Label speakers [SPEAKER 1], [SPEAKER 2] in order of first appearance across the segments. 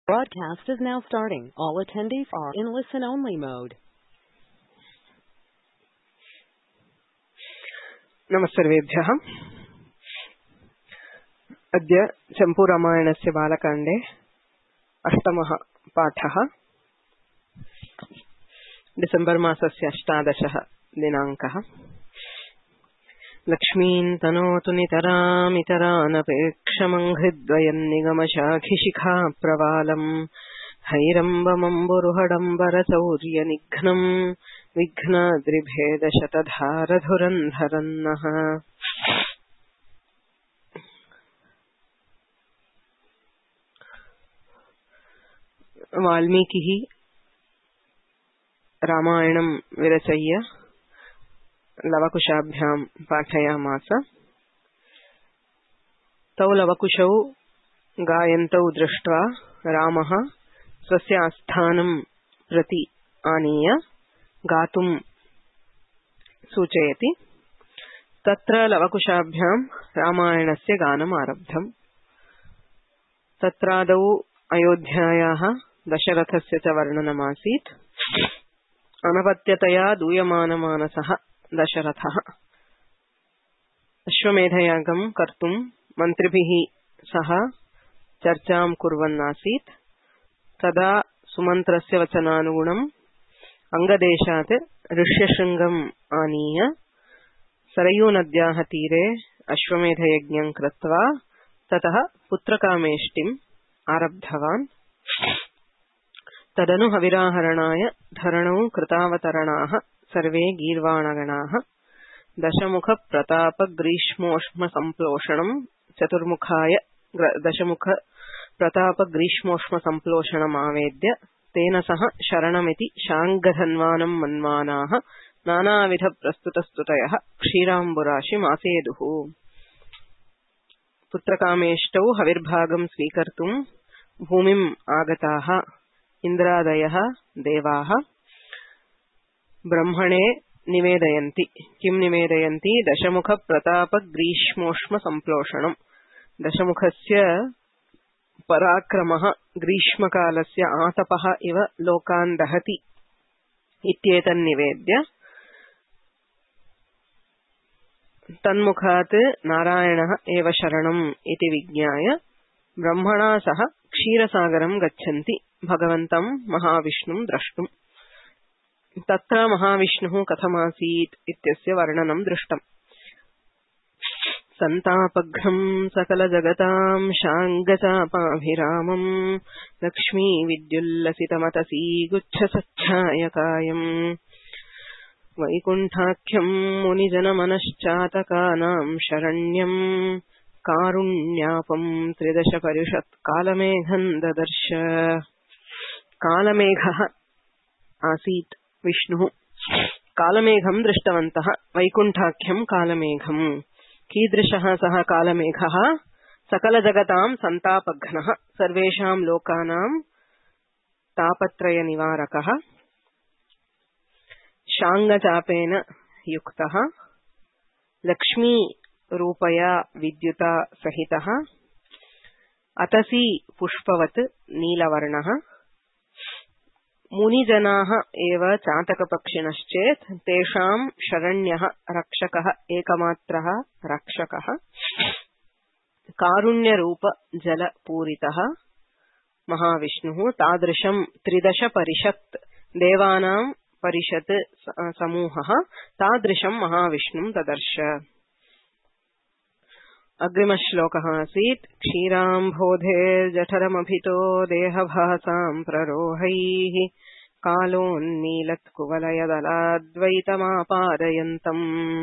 [SPEAKER 1] Broadcast is now starting. All attendees are in listen-only mode.
[SPEAKER 2] नमस्सर्वेभ्यः। अद्य चम्पूरामायणस्य बालकाण्डे अष्टमः पाठः। डिसेम्बर् मासस्य 18 दिनाङ्कः। लक्ष्मीं तनोतु नितरामितरानपेक्षमङ्घ्रिद्वयन्निगमशाखिशिखा प्रवालम् हैरम्बमम्बुरुहडम्बरचौर्यनिघ्नम् विघ्नाद्रिभेदशतधारधुरन्धरन्नः। वाल्मीकिः रामायणं विरचय्य लवकुशाभ्यां पाठयामास। तौ लवकुशौ गायन्तौ दृष्ट्वा रामः स्वस्य आस्थानं प्रति आनीय गातुं सूचयति। तत्र लवकुशाभ्यां रामायणस्य गानम् आरब्धम्। तत्रादौ अयोध्यायाः दशरथस्य च वर्णनमासीत्। अनपत्यतया दूयमानमानसः दशरथः अश्वमेधयागं कर्तुं मन्त्रिभिः सह चर्चां कुर्वन्नासीत्। तदा सुमन्त्रस्य वचनानुगुणम् अंगदेशात् ऋष्यशृङ्गम् आनीय सरयूनद्याः तीरे अश्वमेधयज्ञं कृत्वा ततः पुत्रकामेष्टिम् आरब्धवान्। तदनु हविराहरणाय धरणौ कृतावतरणाः सर्वे गीर्वाणगणाः दशमुख प्रताप ग्रीष्मोष्म संप्लोषणं चतुर्मुखाय दशमुख प्रताप ग्रीष्मोष्म संप्लोषणमावेद्य तेन सह शरणमिति शाङ्गधन्वानं मन्वानाः नानाविध प्रस्तुतस्तुतयः क्षीराम्बुराशिमासेदुः। पुत्रकामेष्टौ हविर्भागं स्वीकर्तुं भूमिम् आगताः इन्द्रादयः देवाः ब्रह्मणे निवेदयन्ति। किं निवेदयन्ति? दशमुख प्रताप ग्रीष्मोष्म संप्लोषणम्। दशमुखस्य पराक्रमः ग्रीष्मकालस्य आतपः इव लोकान् दहति इत्येतन्निवेद्य तन्मुखात् नारायणः एव शरणम् इति विज्ञाय ब्रह्मणा सह क्षीरसागरं गच्छन्ति भगवन्तं महाविष्णुं द्रष्टुम्। तत्र महाविष्णुः कथमासीत् इत्यस्य वर्णनं दृष्टम्। सन्तापघ्नं सकलजगतां शाङ्गचापाभिरामं लक्ष्मी विद्युल्लसितमतसी गुच्छसच्छायकायम् वैकुण्ठाख्यं मुनिजनमनश्चातकानां शरण्यं कारुण्यापं त्रिदश परिषत् कालमेघं ददर्श। कालमेघः आसीत् विष्णुः। कालमेघं दृष्टवन्तः। वैकुण्ठाख्यं कालमेघम्। कीदृशः सः कालमेघः? सकलजगतां सन्तापघ्नः, सर्वेषां लोकानां तापत्रयनिवारकः, शाङ्गचापेन युक्तः, लक्ष्मी रूपया विद्युता सहितः, अतसी पुष्पवत् नीलवर्णः। मुनिजनाः एव चातकपक्षिणश्चेत् तेषां शरण्यः रक्षकः एकमात्रः रक्षकः। कारुण्यरूप जलपूरितः महाविष्णुः। तादृशं त्रिदश परिषत् देवानां परिषत् समूहः तादृशं महाविष्णुं ददर्श। अग्रिमश्लोकः आसीत्। क्षीराम्भोधेर्जठरमभितो देहभासां प्ररोहैः कालोन्नीलत्कुवलयदलाद्वैतमापादयन्तम्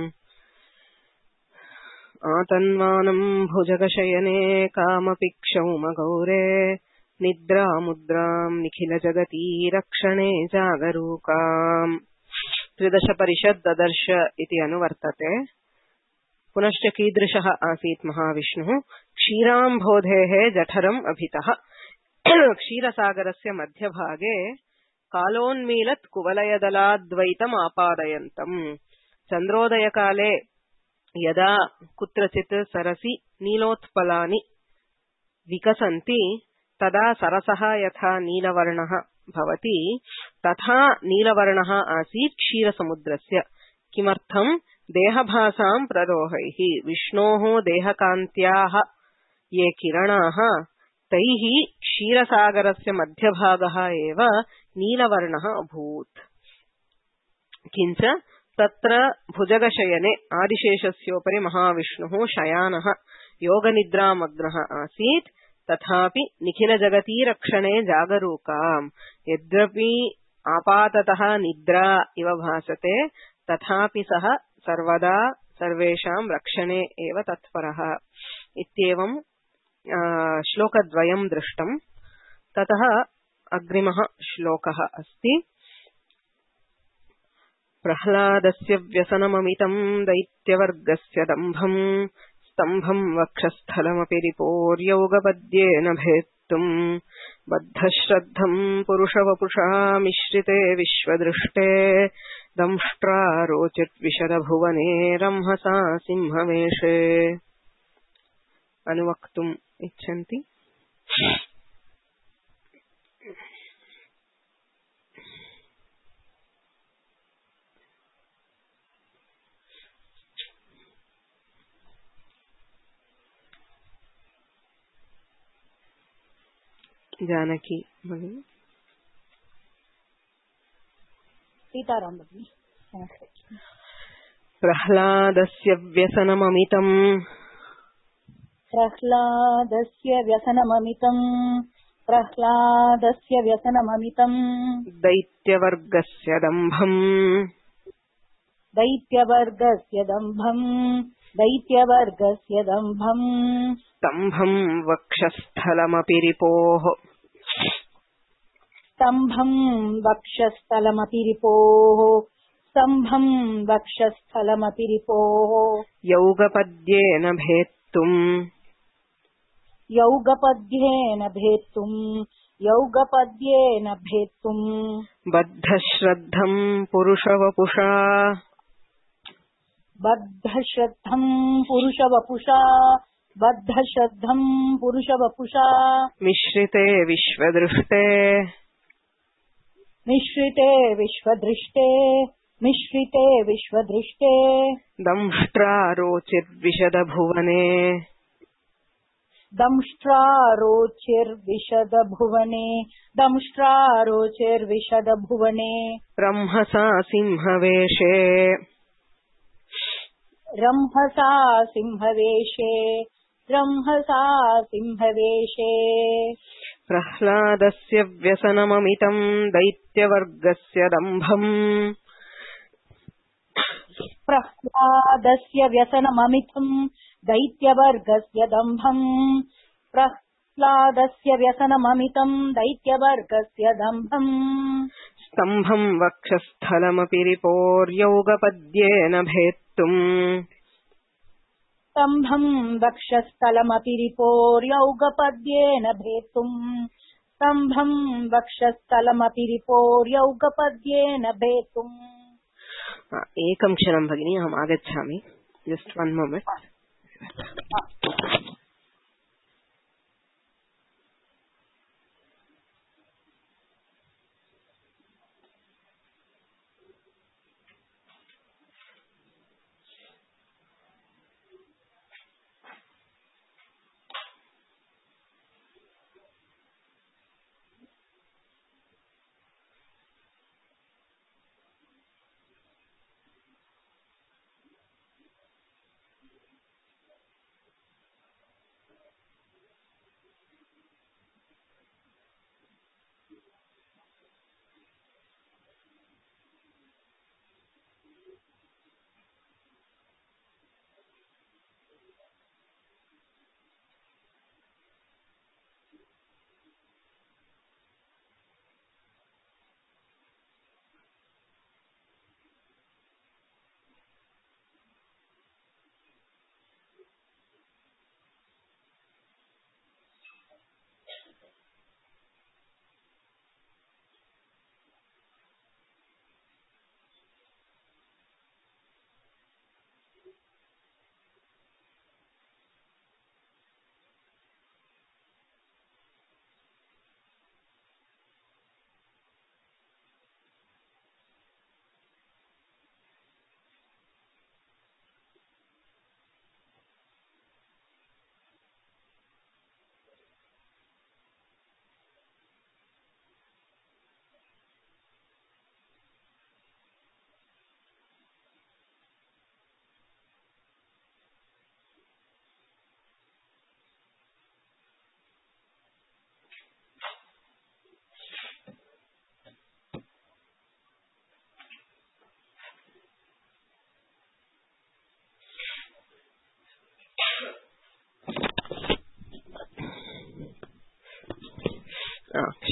[SPEAKER 2] आतन्वानं भुजगशयने कामपि क्षौमगौरे निद्रामुद्रां निखिलजगती रक्षणे जागरूकाम्। त्रिदश परिषत् ददर्श इति अनुवर्तते। पुनश्च कीदृशः आसीत् महाविष्णुः? क्षीराम्भोधेः जठरम् अभितः। क्षीरसागरस्य मध्यभागे कालोन्मीलत् कुवलयदलाद्वैतम् आपादयन्तम्। चन्द्रोदयकाले यदा कुत्रचित् सरसि नीलोत्पलानि विकसन्ति तदा सरसः यथा नीलवर्णः भवति तथा नीलवर्णः आसीत् क्षीरसमुद्रस्य। किमर्थं? देहभासां प्ररोहैः, विष्णोः देहकान्त्याः ये किरणाः तैः क्षीरसागरस्य मध्यभागः एव नीलवर्णः अभूत्। किञ्च तत्र भुजगशयने आदिशेषस्योपरि महाविष्णुः शयानः योगनिद्रामग्नः आसीत्। तथापि निखिलजगती रक्षणे जागरूकाम्। यद्यपि आपाततः निद्रा इव भासते तथापि सः सर्वदा सर्वेषां रक्षणे एव तत्परः। इत्येवं श्लोकद्वयं दृष्टम्। ततः अग्रिमः श्लोकः अस्ति। प्रह्लादस्य व्यसनममितं दैत्यवर्गस्य दम्भम् स्तम्भं वक्षस्थलमपि रिपोर्यौगपद्येन भेत्तुम् बद्धश्रद्धं पुरुषवपुषा मिश्रिते विश्वदृष्टे दंष्ट्रारोचिद्विशदभुवने रंहसा सिंहवेषे। अनुवक्तुम् इच्छन्ति? जानकी भगिनी।
[SPEAKER 3] सीताराम भगिनी।
[SPEAKER 2] प्रह्लादस्य व्यसनममितम् दैत्यवर्गस्य दम्भम् स्तम्भं वक्षस्थलमपि रिपोः यौगपद्येन भेत्तुम् बद्धश्रद्धं पुरुषवपुषा मिश्रिते विश्वदृष्टे दंष्ट्रारोचिर्विशदभुवने रंहसा सिंहवेशे। प्रह्लादस्य व्यसनममितं दैत्यवर्गस्य दम्भम् स्तम्भं वक्षस्थलमपि रिपोर्यौगपद्येन भेत्तुम् एकं क्षणं भगिनी, अहम् आगच्छामि। Just 1 moment.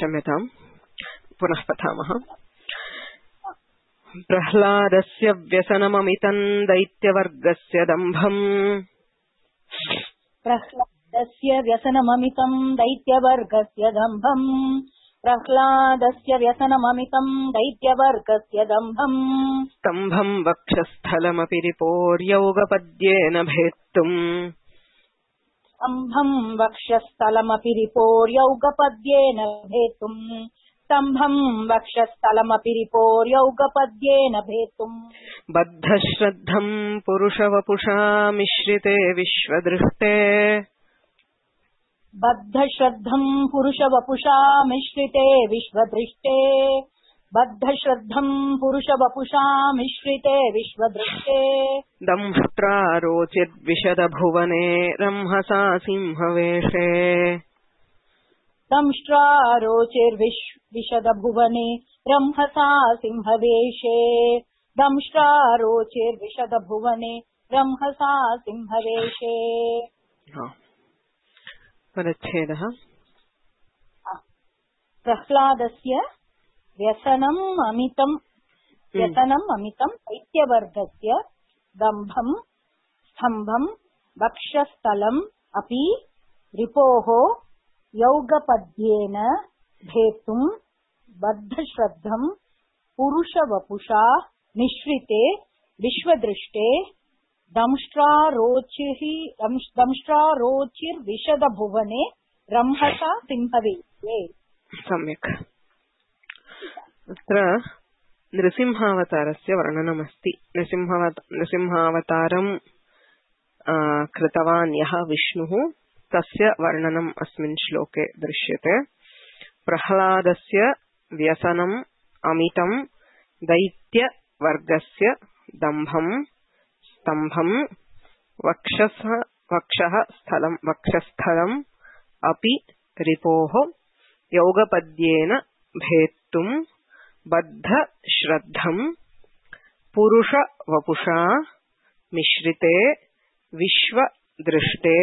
[SPEAKER 2] क्षम्यताम् पुनः पठामः। प्रह्लादस्य व्यसनममितं दैत्यवर्गस्य दम्भम्।
[SPEAKER 3] प्रह्लादस्य व्यसनममितं दैत्यवर्गस्य दम्भम्। प्रह्लादस्य व्यसनममितं दैत्यवर्गस्य दम्भम्।
[SPEAKER 2] स्तम्भम् वक्षस्थलमपि रिपोर्यौगपद्येन भेत्तुम्।
[SPEAKER 3] स्तम्भम् वक्षस्थलमपि रिपोर्यौगपद्येन भेत्तुम्। स्तम्भम् वक्षस्थलमपि रिपोर्यौगपद्येन भेत्तुम्।
[SPEAKER 2] बद्धश्रद्धम् पुरुषवपुषा मिश्रिते विश्वदृष्टे।
[SPEAKER 3] बद्धश्रद्धम् पुरुषवपुषा मिश्रिते विश्वदृष्टे। बद्धश्रद्धम् पुरुषवपुषा मिश्रिते विश्वदृष्टे।
[SPEAKER 2] दंष्ट्रारोचिर्विशदभुवने रंहसा सिंहवेषे।
[SPEAKER 3] दंष्ट्रारोचिर्विशदभुवने रंहसा सिंहवेषे। दंष्ट्रारोचिर्विशदभुवने रंहसा सिंहवेषे।
[SPEAKER 2] पदच्छेदः।
[SPEAKER 3] प्रह्लादस्य व्यसनम् अमितं दैत्यवर्गस्य दम्भम् स्तम्भम् वक्षस्थलम् अपि रिपोः यौगपद्येन भेत्तुम्। बद्धश्रद्धम् पुरुषवपुषा मिश्रिते विश्वदृष्टे। दंष्ट्रारोचिर्विशदभुवने रंहसा सिंहवेषे।
[SPEAKER 2] सम्यक्। अत्र नृसिंहावतारस्य वर्णनमस्ति। नृसिंहावतारं कृतवान् यः विष्णुः तस्य वर्णनम् अस्मिन् श्लोके दृश्यते। प्रह्लादस्य व्यसनम् अमितं दैत्यवर्गस्य दम्भम् स्तम्भम् वक्षस्थलम् अपि रिपोः यौगपद्येन भेत्तुम्। बद्धश्रद्धम् पुरुषवपुषा मिश्रिते विश्वदृष्टे।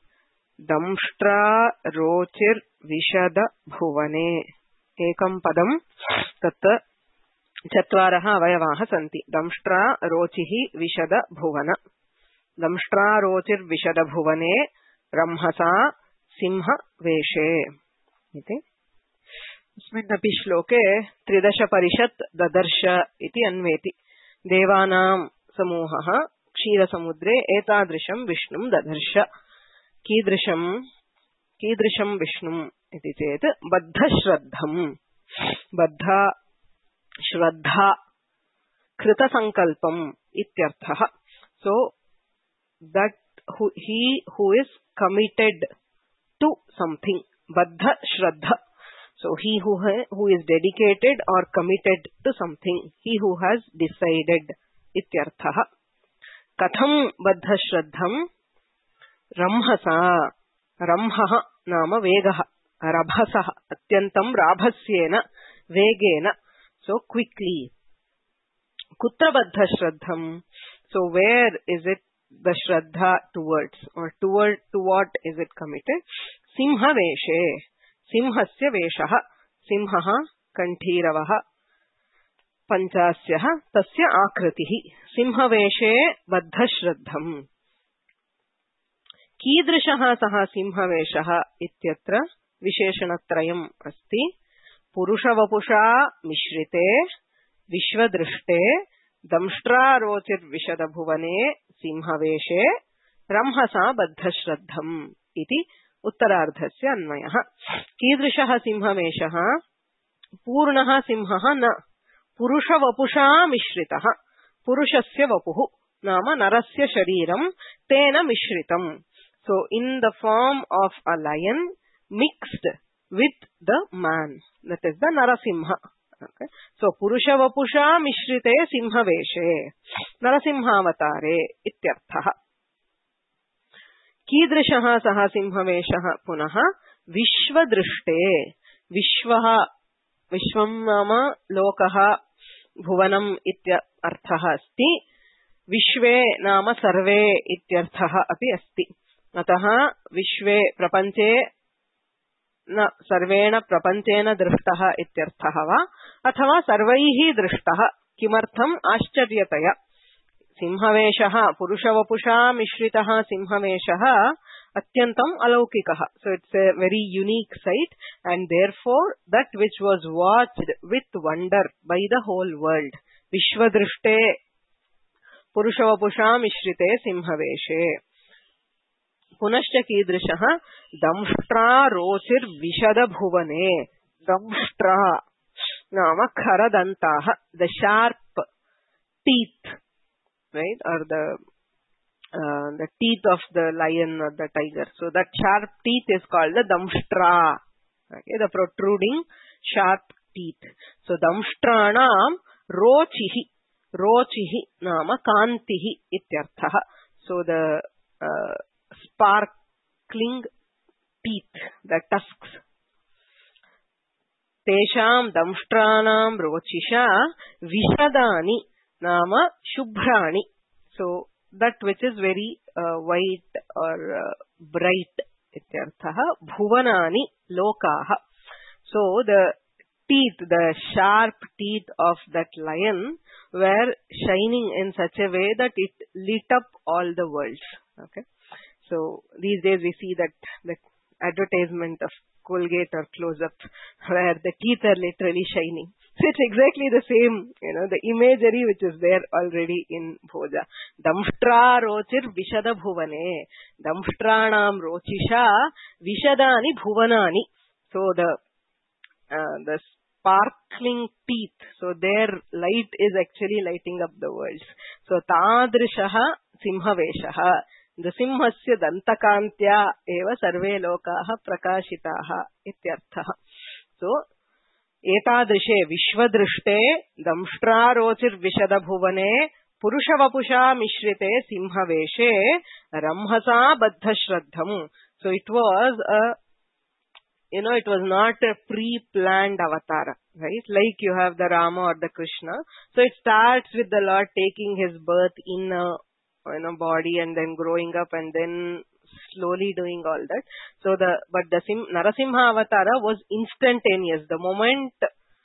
[SPEAKER 2] दंष्ट्रारोचिर्विशदभुवने। एकं पदं तत् चत्वारः अवयवाः सन्ति। दंष्ट्रारोचिः विशदभुवन। दंष्ट्रारोचिर्विशदभुवने रंहसा सिंहवेषे इति। अस्मिन्नपि श्लोके 13 परिषत् ददर्श इति अन्वेति। देवानां समूहः क्षीरसमुद्रे एतादृशं विष्णुं ददर्श। कीदृशं विष्णुम् इति चेत् बद्धश्रद्धम्। बद्धा श्रद्धा कृतसंकल्पम् इत्यर्थः। सो that he who is committed to something, baddha shraddha. So he who is dedicated or committed to something, he who has decided ityarthah. Katham baddha shraddham ramhasa. Ramhah nama vegah rabhasah atyantam rabhasyena vegena. So quickly. Kutra baddha shraddham. So where is it the shraddha towards, or toward to what is it committed? Simha veshe. Simhasya veshah. Simhah kanthīravah. Panchasyah tasya akritihi. Simha veshe baddha shraddham. कीदृशः सः सिंहवेषः इत्यत्र विशेषणत्रयम् अस्ति। पुरुषवपुषा मिश्रिते विश्वदृष्टे दंष्ट्रारोचिर्विशदभुवने सिंहवेषे रंहसा बद्धश्रद्धम् इति उत्तरार्धस्य अन्वयः। कीदृशः सिंहवेषः? पूर्णः सिंहः न, पुरुषवपुषा मिश्रितः। पुरुषस्य वपुः नाम नरस्य शरीरं तेन मिश्रितम्। So in the form of a lion mixed with the man, that is the Narasimha. Okay. So Purusha Vapusha Mishrite Simhaveshe Narasimhavatare ityarthah. Kidrishaha saha Simhaveshaha punaha Vishvadrishte. Vishvam nama lokaha bhuvanam ityarthah asti. Vishve nama sarve ityarthah api asti. अतः विश्वे प्रपंचे न सर्वेण प्रपञ्चेन दृष्टः इत्यर्थः वा अथवा सर्वैः दृष्टः किमर्थम् आश्चर्यतया सिंहवेशः पुरुषवपुषा मिश्रितः सिंहवेशः अत्यन्तम् अलौकिकः. So it's a very unique sight and therefore that which was watched with wonder by the whole world. Vishwadrishte पुरुषवपुषा मिश्रिते सिंहवेशे. पुनश्च कीदृशः दंष्ट्रा रोचिर्विशदभुवने. दंष्ट्रा नाम खरदन्ताः, the sharp teeth, right, or the teeth of the lion or the tiger. So that sharp teeth is called the damshtra. Okay, the protruding sharp teeth. So damshtranam rochihi. Rochihi nama kantihi ityarthaha. So the sparkling teeth, the tusks. Tesham damshtranam rochisha vishadani nama shubhrani. So that which is very white or bright ityarthaha. Bhuvanani lokaha. So the teeth, the sharp teeth of that lion were shining in such a way that it lit up all the worlds. Okay. So these days we see that the advertisement of Colgate or Close-Up where the teeth are literally shining. So it's exactly the same, the imagery which is there already in Bhoja. Damshtra rochir vishada bhuvane. Damshtranam rochisha vishadani bhuvanani. So the sparkling teeth, so their light is actually lighting up the worlds. So tadrishaha simhaveshaha. The simhasya dantakantya eva sarve lokaha prakashitaha ityarthaha. So etadrishe vishwadrishte damshtrarochir vishadabhuvane purushavapusha mishrite simhaveshe ramhasa baddhashraddham. So it was it was not a pre-planned avatar, right? Like you have the Rama or the Krishna. So it starts with the Lord taking his birth in a body and then growing up and then slowly doing all that. So the Narasimha Avatara was instantaneous. The moment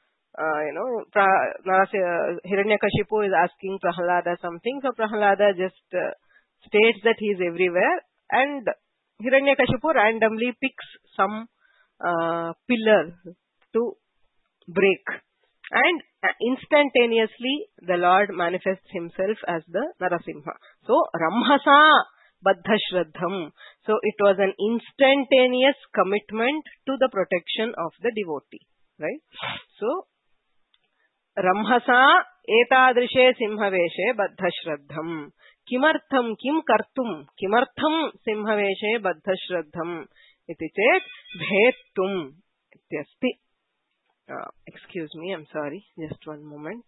[SPEAKER 2] Hiranyakashipu is asking Prahlada something, so Prahlada just states that he is everywhere, and Hiranyakashipu randomly picks some pillar to break, and instantaneously the Lord manifests himself as the Narasimha. So Ramhasa Baddhashraddham. So it was an instantaneous commitment to the protection of the devotee, right? So Ramhasa etadrishe simhaveshe baddhashraddham. Kimartham kim kartum. Kimartham simhaveshe baddhashraddham. Iti chet bhetum ityasti. Excuse me, I'm sorry. Just one moment.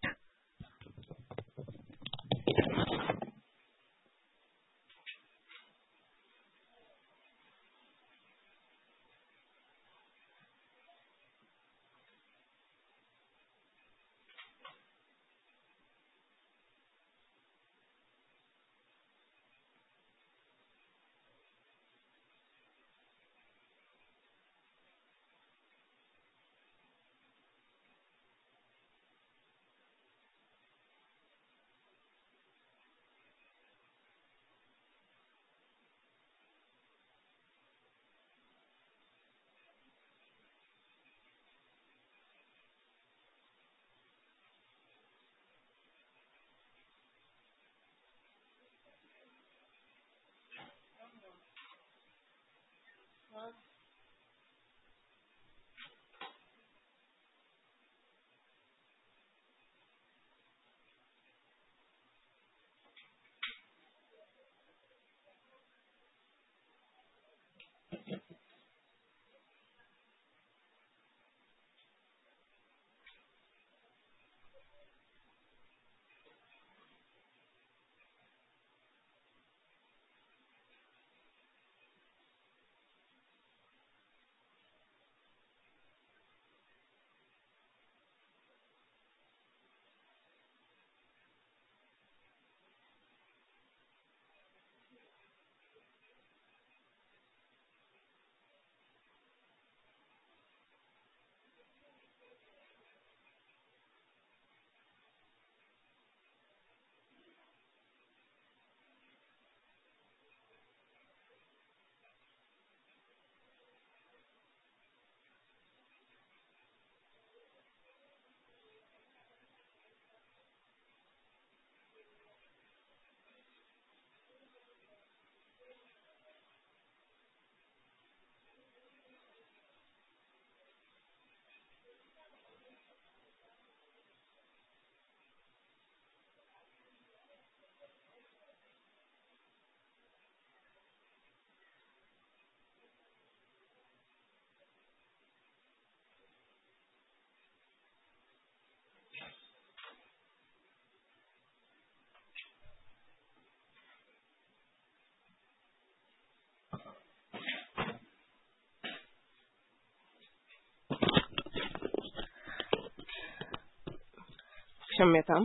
[SPEAKER 2] क्षम्यताम्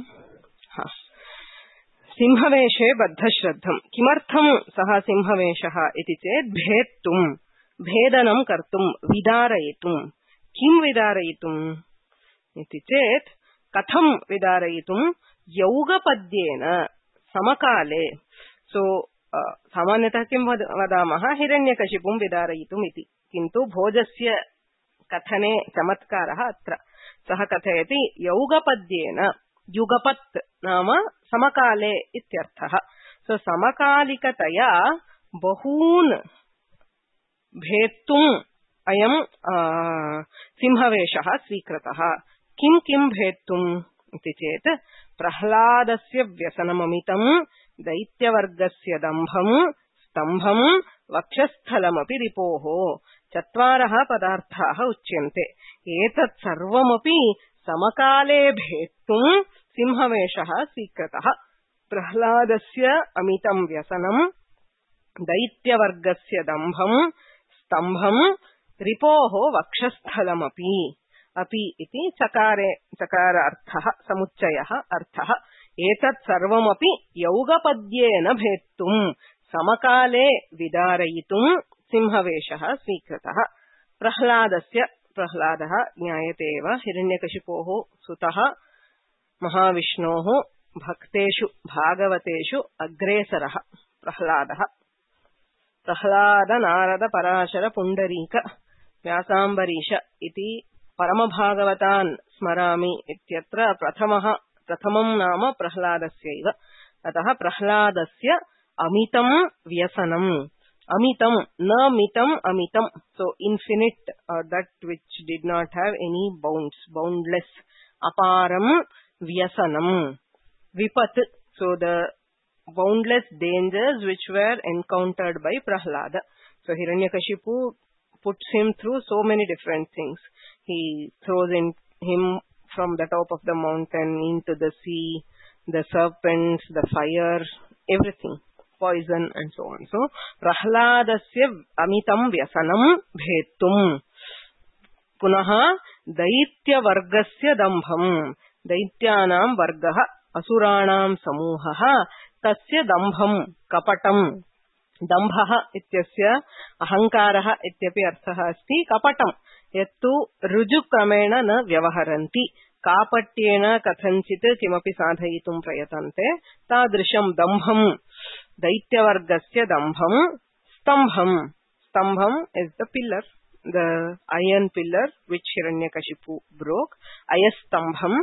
[SPEAKER 2] सिंहवेशे बद्धश्रद्धम् किमर्थं सः सिंहवेशः इति चेत् भेत्तुम् भेदनं कर्तुम् विदारयितुम् किं विदारयितुम् इति चेत् कथं विदारयितुम् यौगपद्येन समकाले सो सामान्यतः किं वदामः हिरण्यकशिपुं विदारयितुम् इति किन्तु भोजस्य कथने चमत्कारः अत्र सः कथयति यौगपद्येन युगपत् नाम समकाले इत्यर्थः सो समकालिकतया बहून् भेत्तुम् अयं सिंहवेशः स्वीकृतः किं किं भेत्तुम् इति चेत् प्रह्लादस्य व्यसनममितं दैत्यवर्गस्य दम्भम् स्तम्भम् वक्षस्थलमपि रिपोः चत्वारः पदार्थाः उच्यन्ते एतत् सर्वमपि समकाले भेत्तुम् सिंहवेशः स्वीकृतः प्रह्लादस्य अमितं व्यसनं दैत्यवर्गस्य दम्भम् स्तम्भम् रिपोः वक्षस्थलमपि अपि इति चकार अर्थः समुच्चयः अर्थः एतत् सर्वमपि यौगपद्येन भेत्तुम् समकाले विदारयितुम् सिंहवेशः स्वीकृतः प्रह्लादः ज्ञायते एव हिरण्यकशिपोः सुतः महाविष्णोः भक्तेषु भागवतेषु अग्रेसरः प्रह्लादः प्रह्लाद नारद पराशर पुण्डरीक व्यासाम्बरीश इति परमभागवतान् स्मरामि इत्यत्र प्रथमं नाम प्रह्लादस्यैव अतः प्रह्लादस्य अमितं व्यसनम् amitam na mitam amitam so infinite that which did not have any boundless aparam vyasanam vipat so the boundless dangers which were encountered by Prahlada. So Hiranyakashipu puts him through so many different things. He throws him from the top of the mountain into the sea, the serpents, the fire, everything. Poison and so on. So, Prahladasya amitam vyasanam bhettum. Punaha daitya vargasya dambham. Daityanam vargaha asuranam samuhaha tasya dambham kapatam. Dambhaha ityasya ahankaraha ityapi arthaha asti kapatam. Yattu rujukramena na vyavaharanti. Kapatyena kathanchit kimapi sadhayitum prayatante. Tadrisham dambham. Daityavargasya dambham stambham. Stambham is the pillar, the iron pillar which Hiranyakashipu broke. Ayastambham.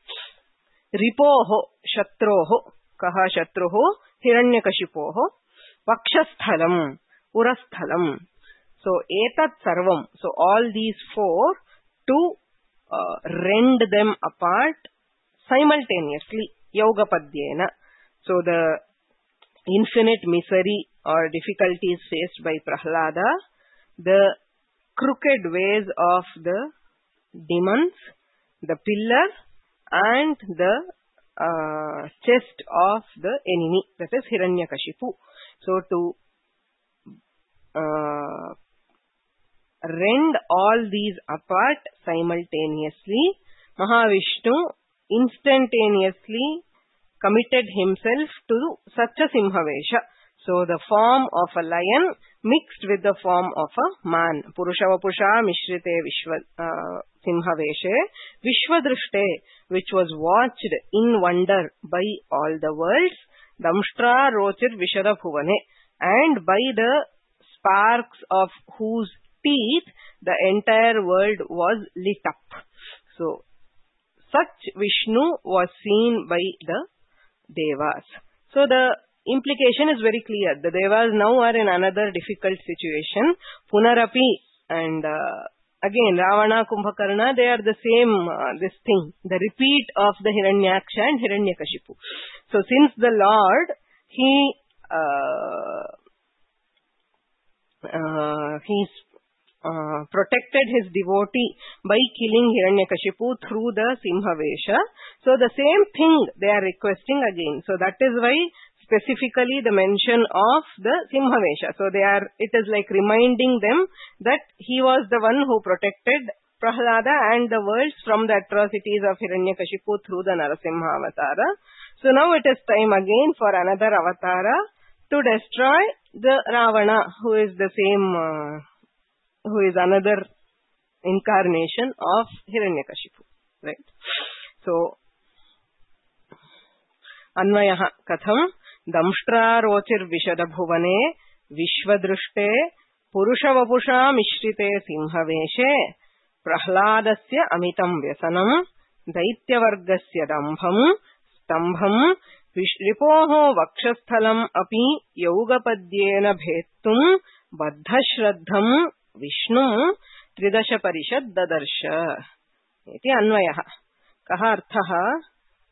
[SPEAKER 2] Ripoho shatroho. Kaha shatroho? Hiranyakashipoho. Vakshasthalam. Urasthalam. So, etat sarvam. So, all these four to rend them apart simultaneously. Yogapadyena. So, the infinite misery or difficulties faced by Prahlada, the crooked ways of the demons, the pillar and the chest of the enemy, that is Hiranyakashipu. So to rend all these apart simultaneously, Mahavishnu instantaneously committed himself to such a Simhavesha. So the form of a lion mixed with the form of a man. Purusha Vapusha Mishrite Simhaveshe Vishwadrishte, which was watched in wonder by all the worlds. Damshtra Rochir Vishada Bhuvane, and by the sparks of whose teeth the entire world was lit up. So such Vishnu was seen by the Devas. So the implication is very clear. The Devas now are in another difficult situation. Punarapi and again Ravana, Kumbhakarna, they are the same this thing. The repeat of the Hiranyaksha and Hiranyakashipu. So since the Lord, he's protected his devotee by killing Hiranyakashipu through the Simhavesha. So the same thing they are requesting again. So that is why specifically the mention of the Simhavesha. So it is like reminding them that he was the one who protected Prahlada and the words from the atrocities of Hiranyakashipu through the Narasimha Avatara. So now it is time again for another Avatara to destroy the Ravana, who is the same, who is another incarnation of Hiranyakashipu. Right? So, Anvayaha Katham Damshtra Rochir Vishada Bhuvane Vishvadrushte Purushavapusha Mishrite Simhaveshe Prahladasya Amitam Vyasanam Daityavargasya Dambham Stambham Ripoho Vakshasthalam Api Yogapadyena Bhettum Baddhashraddham Vishnum Tridasha Parishad Dadarsha. Iti Anvayaha. Kaha arthaha?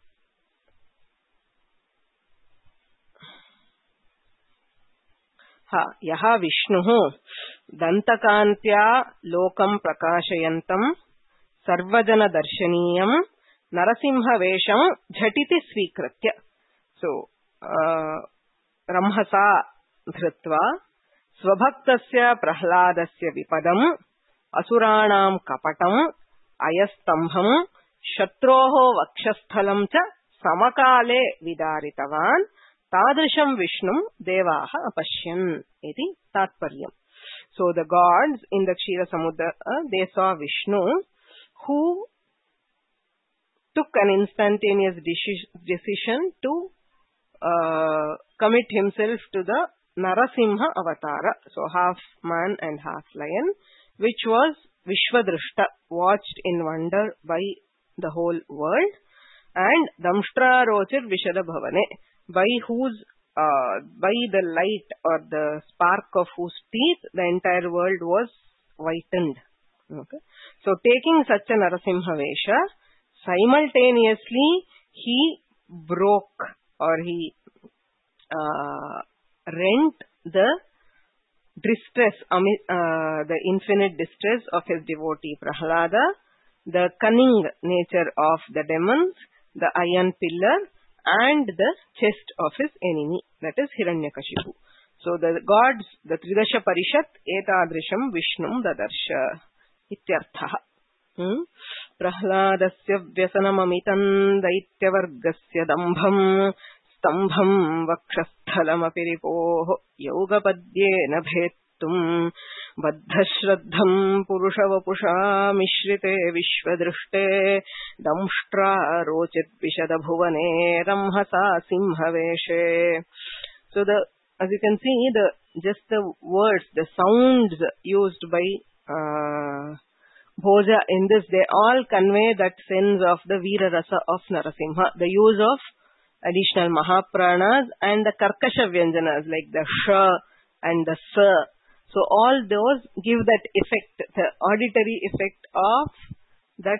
[SPEAKER 2] Yaha Vishnuhu Dantakantya Lokam Prakashayantam Sarvajana Darshaniyam Narasimha Vesham Jhatiti Svikratya. So, Ramhasa Dhritva Svabhaktasya Prahladasya Vipadam Asuranam Kapatam Ayastambham Shatroho Vakshasthalam Cha Samakale Vidaritavan Tadrisham Vishnum Devaha Apashyan. Iti Tatparyam. So the gods in the Kshira Samudra, they saw Vishnu, who took an instantaneous decision to commit himself to the Narasimha Avatara. So half man and half lion, which was Vishvadrushta, watched in wonder by the whole world, and Damshtra Rochir Vishada Bhavane, by the light or the spark of whose teeth the entire world was whitened. Okay. So taking such a Narasimha Vesha, simultaneously he broke or he rent the distress, the infinite distress of his devotee Prahlada, the cunning nature of the demons, the iron pillar, and the chest of his enemy, that is Hiranyakashipu. So the gods, the Tridasha Parishat, etadrisham Vishnum dadarsha. Ityarthaha. Prahladasya vyasanamamitan daityavargasya dambham stambham vakshasthalamapiripoh yogapadyena bhettum baddhashraddham purushavapusha mishrite vishvadrushte damshtra rochit vishada bhuvane ramhasa simhaveshe. So as you can see, just the words, the sounds used by Bhoja in this, they all convey that sense of the Veera Rasa of Narasimha, the use of additional Mahapranas and the Karkasha Vyanjanas like the Sh and the Sa. So all those give that effect, the auditory effect of that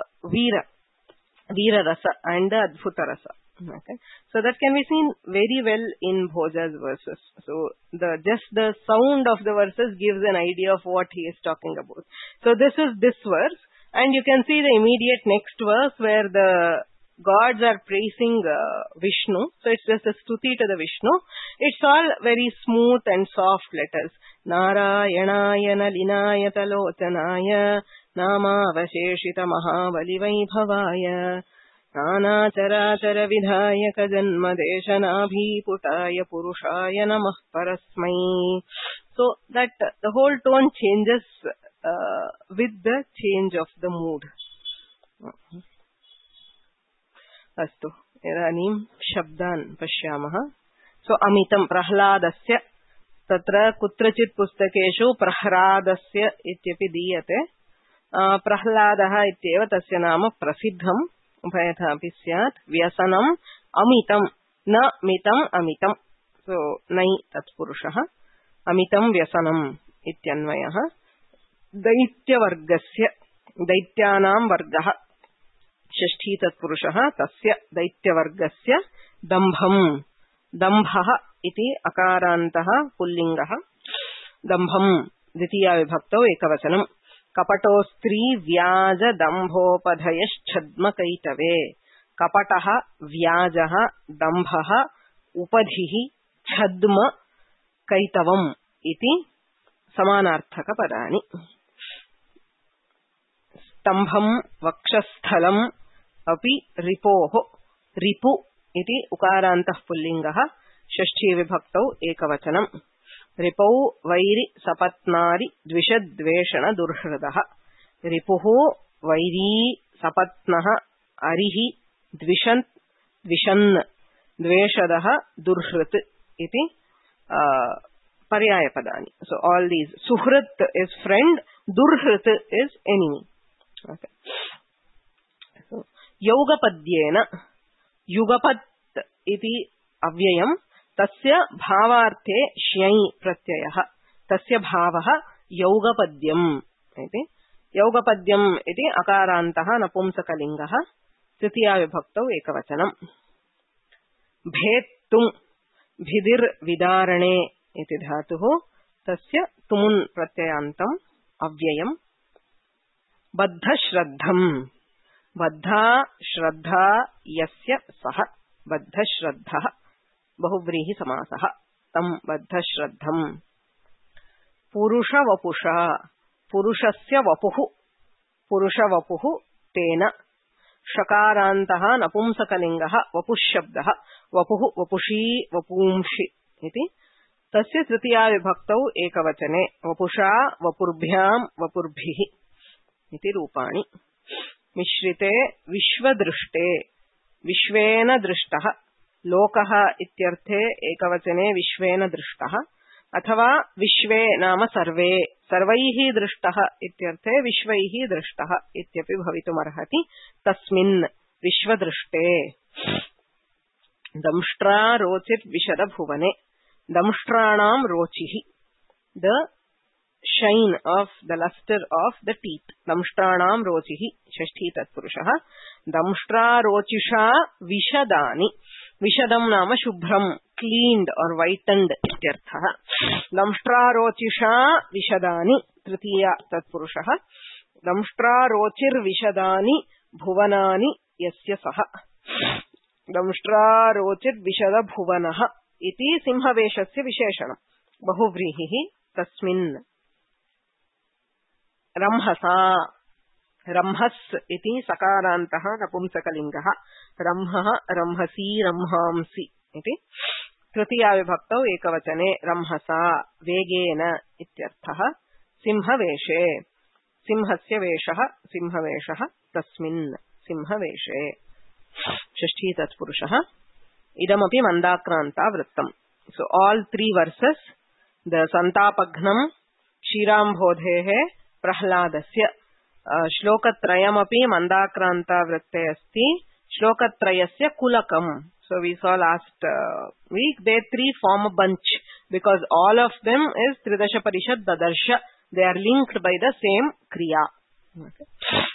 [SPEAKER 2] Veera Rasa and the Adbhuta Rasa. Okay. So that can be seen very well in Bhoja's verses. So just the sound of the verses gives an idea of what he is talking about. So this is this verse, and you can see the immediate next verse where the gods are praising Vishnu. So it's just a stuti to the Vishnu. It's all very smooth and soft letters. Narayanaya Nalinaya Talochanaya Nama Avasheshita Mahabali Vaibhavaya Nana Charachara Vidhayaka Janma Deshanabhi Putaya Purushaya Namah Parasmai. So that the whole tone changes with the change of the mood. Astu. Idanim Shabdan Pashyamaha. So Amitam Prahladasya Tatra Kutrachit Pustakeshu Prahladasya Ityapi Diyate Prahladaha Ityeva Tasya Nama Prasiddham Upayathapi Syat Vyasanam Amitam Na Mitam Amitam. So Nai Tatpurushaha Amitam Vyasanam Ityanvayaha Daitya Vargasya Daityanam Vargaha Shashti Tatpurushaha Tasya Daitya Vargasya Dambham Dambhaha Iti Akarantaha Pullingaha Dambham Ditiya Vibhakto Ekavasanam Kapatostri Vyaja Dambhopadhayaschadma Kaitave. Kapataha Vyajaha Dambhaha Upadhihi Chadma Kaitavam Iti Samanarthaka Padani. स्तंभं वक्षस्थलम् अपि रिपोः रिपु इति उकारान्तः पुल्लिङ्गः षष्ठी विभक्तौ एकवचनम् रिपौ वैरि सपत्नारि द्विषद्वेषण दुर्हृदः रिपुः vary सपत्नः अरिः द्विषन् द्विषन् द्वेषदः दुर्हृत् इति पर्यायपदानि. So all these suhrit is friend, durhrit is enemy. Okay. So yogapadyena युगपत् इति अव्ययम् तस्य भावार्थे श्यै प्रत्ययः तस्य भावः यौगपद्यम् इति. यौगपद्यम् इति अकारान्तः नपुंसकलिङ्गः तृतीया विभक्तौ एकवचनम्. भेत्तुम् भिदिर्विदारणे इति धातुः तस्य तुमुन् प्रत्ययान्तम् अव्ययम्. बद्धश्रद्धम् बद्धा श्रद्धा यस्य सः बद्धश्रद्धः बहुव्रीहि समासः तं बद्धश्रद्धम्. पुरुषवपुषा पुरुषस्य वपुः पुरुषवपुः तेन. षकारान्तः नपुंसकलिङ्गः वपुःशब्दः वपुः वपुषी वपुंषि इति. तस्य तृतीया विभक्तौ एकवचने वपुषा वपुर्भ्यां वपुर्भिः इति रूपाणि. मिश्रिते विश्वदृष्टे विश्वेन दृष्टः लोकः इत्यर्थे एकवचने विश्वेन दृष्टः अथवा विश्वे नाम सर्वे सर्वैः दृष्टः इत्यर्थे विश्वैः दृष्टः इत्यपि भवितुमर्हति. तस्मिन् विश्वदृष्टे. दंष्ट्रा रोचिर्विशदभुवने दंष्ट्राणां रोचिः the shine of the luster of the teeth. Damstranam rochihi षष्ठी तत्पुरुषः. Damstra rocisha vishadani. Vishadam nama shubhram cleaned or whitened ityarthah. Damstra rocisha vishadani तृतीया तत्पुरुषः. Damstra rochir vishadani bhuvanani yasya saha. Damstra rochir vishada bhuvanah इति सिंहवेशस्य विशेषणम्. बहुव्रीहिः तस्मिन्. रंहसा रंहस् इति सकारान्तः नपुंसकलिङ्गः. रंहः रंहसी रंहांसि इति. तृतीया विभक्तौ एकवचने रंहसा वेगेन इत्यर्थः. सिंहवेशे सिंहस्य वेषः सिंहवेषः तस्मिन् सिंहवेशे. षष्ठी तत्पुरुषः. इदमपि Mandakranta वृत्तम्. So all three verses, the सन्तापघ्नं क्षीराम्भोधेः प्रह्लादस्य श्लोकत्रयमपि Mandakranta वृत्ते अस्ति. श्लोकत्रयस्य कुलकम्. So we saw last week they three form a bunch because all of them is Tridasha Parishad Dadarsha. They are linked by the same kriya. Okay.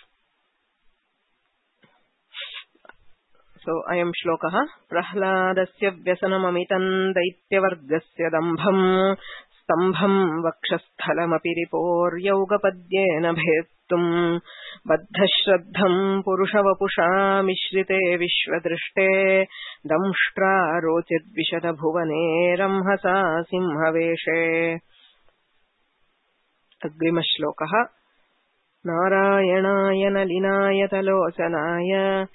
[SPEAKER 2] So ayam shlokah prahladasya vyasanamamitam daityavargasya dambham स्तंभं वक्षस्थलमपि रिपोर्यौगपद्येन भेत्तुम् बद्धश्रद्धं पुरुषवपुषा मिश्रिते विश्वदृष्टे दंष्ट्रा रोचिद्विशदभुवने रंहसा सिंहवेशे. अग्रिमश्लोकः. नारायणाय नलिनाय तलोचनाय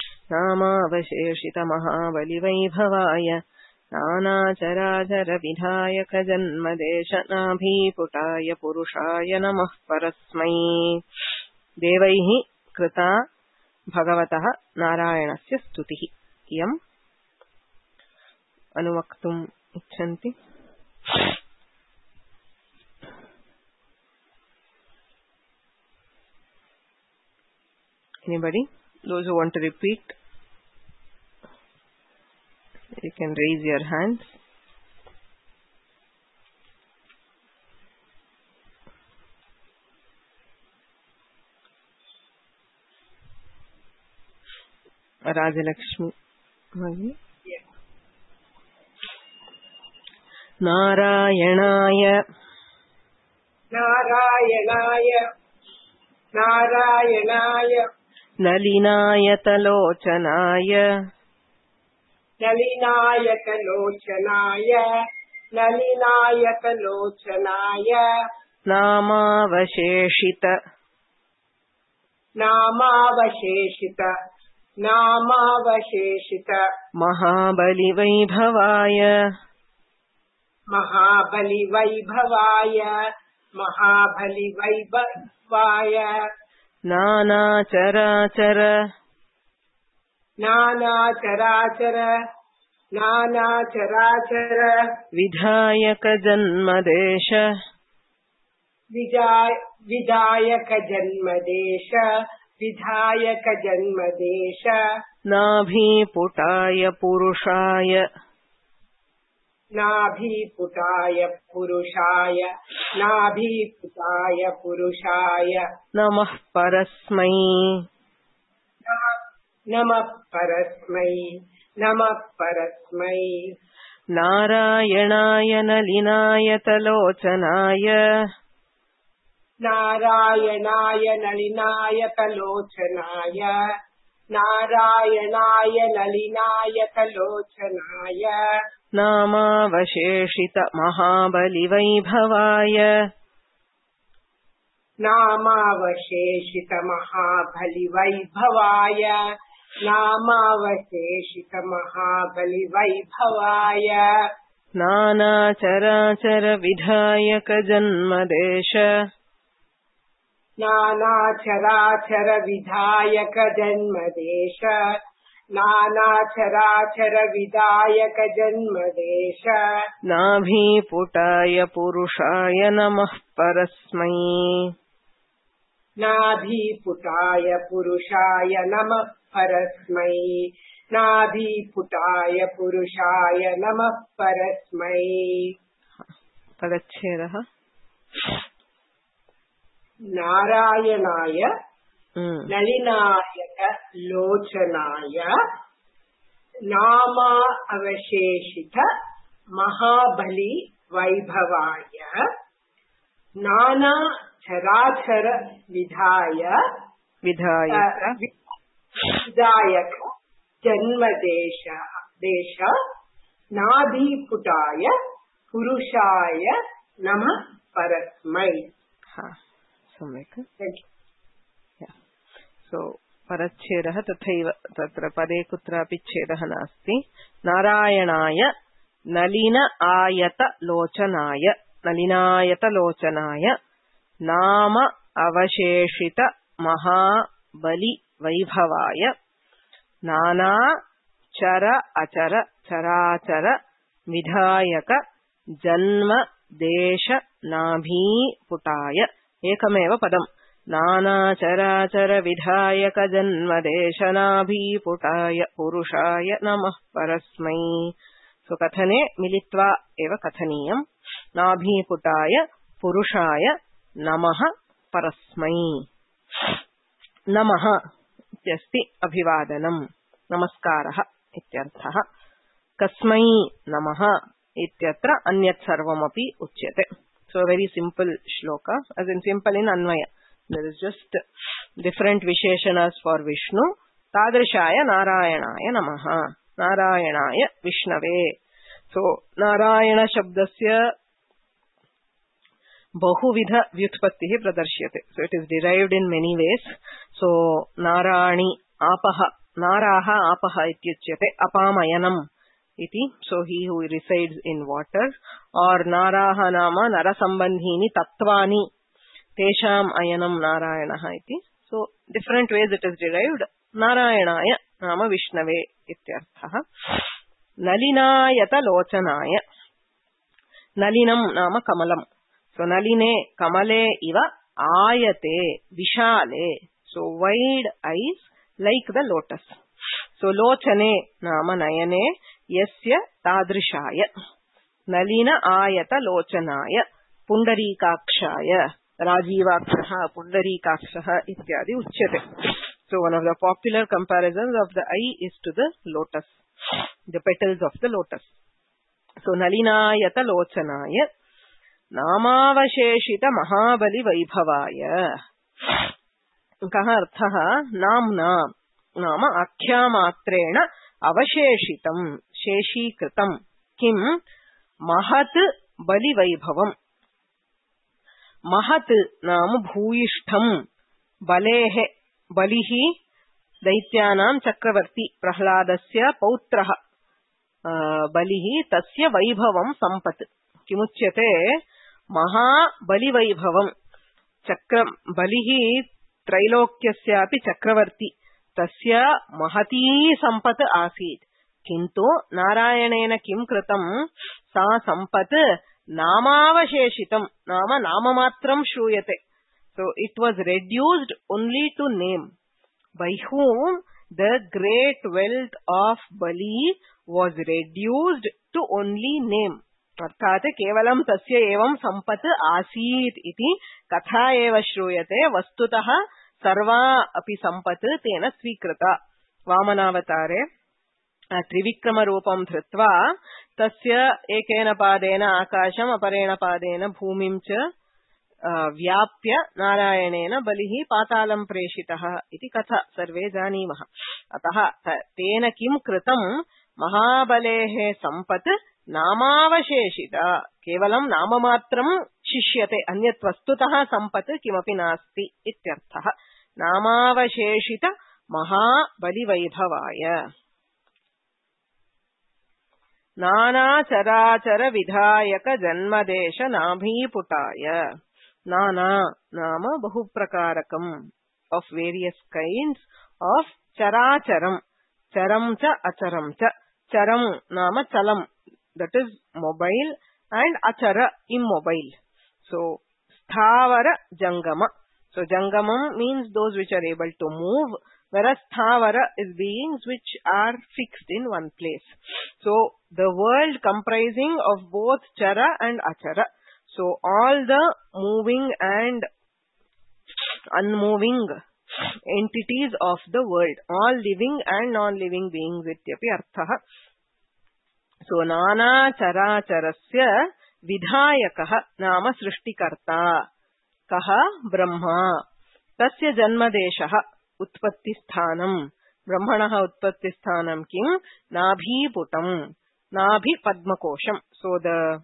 [SPEAKER 2] नामावशेषितमहाबलिवैभवाय नानाचराचर विधायक जन्मदेशनाभीपुटाय पुरुषाय नमः परस्मै. देवैः कृता भगवतः नारायणस्य स्तुतिः. इयम् अनुवक्तुम् इच्छन्ति? Anybody? Those who want to repeat, you can raise your hands. Rajalakshmi. Yes. Narayanaaya
[SPEAKER 4] Narayanaaya Narayanaaya
[SPEAKER 2] Nalinayatalochanaaya
[SPEAKER 4] Nalinayatalochanaaya Nalinayatalochanaaya
[SPEAKER 2] Namavasheshita
[SPEAKER 4] नामावशेषित
[SPEAKER 2] महाबलिवैभवाय नानाचराचर विधायक जन्मदेश नाभिपुटाय पुरुषाय नमः परस्मै नारायणाय नलिनाय तलोचनाय नामावशेषित महाबलिवैभवाय नानाचराचर विधायक जन्मदेश नाभिपुटाय पुरुषाय नमः परस्मै पदच्छेदः
[SPEAKER 4] नारायणाय नलिनायक लोचनाय नामा अवशेषित महाबली वैभवाय नाना चराचर विधायक जन्मदेश नाभिपुटाय पुरुषाय नमः परस्मै.
[SPEAKER 2] सम्यक्. सो परच्छेदः तथैव तत्र पदे कुत्रापि छेदः नास्ति. नारायणाय नलिन आयत लोचनाय नाम अवशेषित महाबलि वैभवाय नाना चर अचर चराचर विधायक जन्म देश नाभीपुटाय एकमेव पदम् नानाचराचर विधायक जन्मदेश नाभीपुटाय पुरुषाय नमः परस्मै. सो कथने मिलित्वा एव कथनीयम्. नाभीपुटाय पुरुषाय नमः परस्मै. नमः इत्यस्ति अभिवादनम् नमस्कारः इत्यर्थः. कस्मै नमः इत्यत्र अन्यत् सर्वमपि उच्यते. So very simple shloka, as in simple in Anvaya. There is just different visheshanas for Vishnu. Tadrishaya Narayanaaya Namaha. Narayanaaya Vishnave. So Narayana Shabdasya Bahuvidha Vyutpattihi Pradarsyate. So it is derived in many ways. So Narani Apaha. Naraha Apaha ityuchyate. Apamayanam. Iti. So he who resides in water. Or Naraha Nama Narasambandhini Tattvani Tesham Ayanam Narayanaha iti. So different ways it is derived. Narayanaya Nama Vishnave ityarthaha. Nalinayata Lochanaya. Nalinam Nama Kamalam. So Naline Kamale Iva Ayate Vishale. So wide eyes like the lotus. So Lochane Nama Nayane Yasya Tadrishaya. Nalina Ayata Lochanaya Pundarikakshaya Rajivakshaha Pundarikakshaha ityadi uchyate. So one of the popular comparisons of the eye is to the lotus, the petals of the lotus. So Nalinayata Lochanaya Namavasheshita Mahabali Vaibhavaya. Kaha arthaha namna nama akhyamatrena avasheshitam sheshikritam kim Mahat Bali Vaibhavam. Mahat Nam Bhuishtham Balehe Balihi Daityanam Chakravarti Prahladasya Pautrah Balihi Tasya Vaibhavam Sampat Kimuchyate Maha Bali Vaibhavam Chakra Balihi Trilokyasyapi Chakravarti Tasya Mahati Sampat Asit Kintu Narayanena Kim Kritam Sa Sampat Namavasheshitam Nama Namamatram Shruyate. So it was reduced only to name. By whom the great wealth of Bali was reduced to only name. अर्थात केवलं तस्य एवं संपत् आसीत् इति कथा एव श्रूयते वस्तुतः सर्वा अपि संपत् तेन स्वीकृता वामनावतारे त्रिविक्रम रूपं धृत्वा तस्य एकेन पादेन आकाशम् अपरेण पादेन भूमिं च व्याप्य नारायणेन बलिः पातालं प्रेषितः इति कथा सर्वे जानीमः अतः तेन किं कृतं महाबलेः संपत् नामावशेषिता केवलं नाममात्रं शिष्यते अन्यत् वस्तुतः संपत् किमपि नास्ति इत्यर्थः नामावशेषित महाबलिवैभवाय नानाचराचर विधायक जन्मदेश नाभीपुटाय नाना नाम बहुप्रकारकम् of various kinds of characharam charam cha acharam cha charam nama chalam that is mobile and achara immobile. So sthavara jangama. So jangamam means those which are able to move, whereas sthavara is beings which are fixed in one place. So the world comprising of both chara and achara. So all the moving and unmoving entities of the world, all living and non-living beings ityapi arthah. So nana characharasya vidhayakah nama srishtikarta kaha brahma tasya janmadeshah utpatti sthanam brahmanah utpatti sthanam kim nabhi putam nabhi padmakosham. So the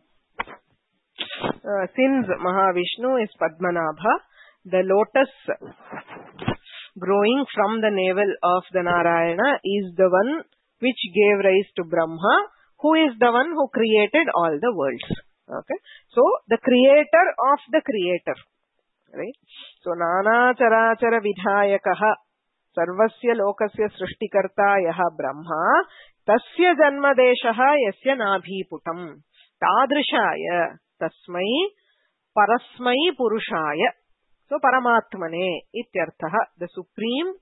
[SPEAKER 2] since Mahavishnu is Padmanabha, the lotus growing from the navel of the Narayana is the one which gave rise to Brahma, who is the one who created all the worlds. Okay, so the creator of the creator, right? So nana charachara vidhayakah sarvasya lokasya srishtikarta yaha Brahma tasya janmadeshah yasya nabhiputam tadrishaya tasmai parasmai purushaya. So paramatmane ityarthah, the supreme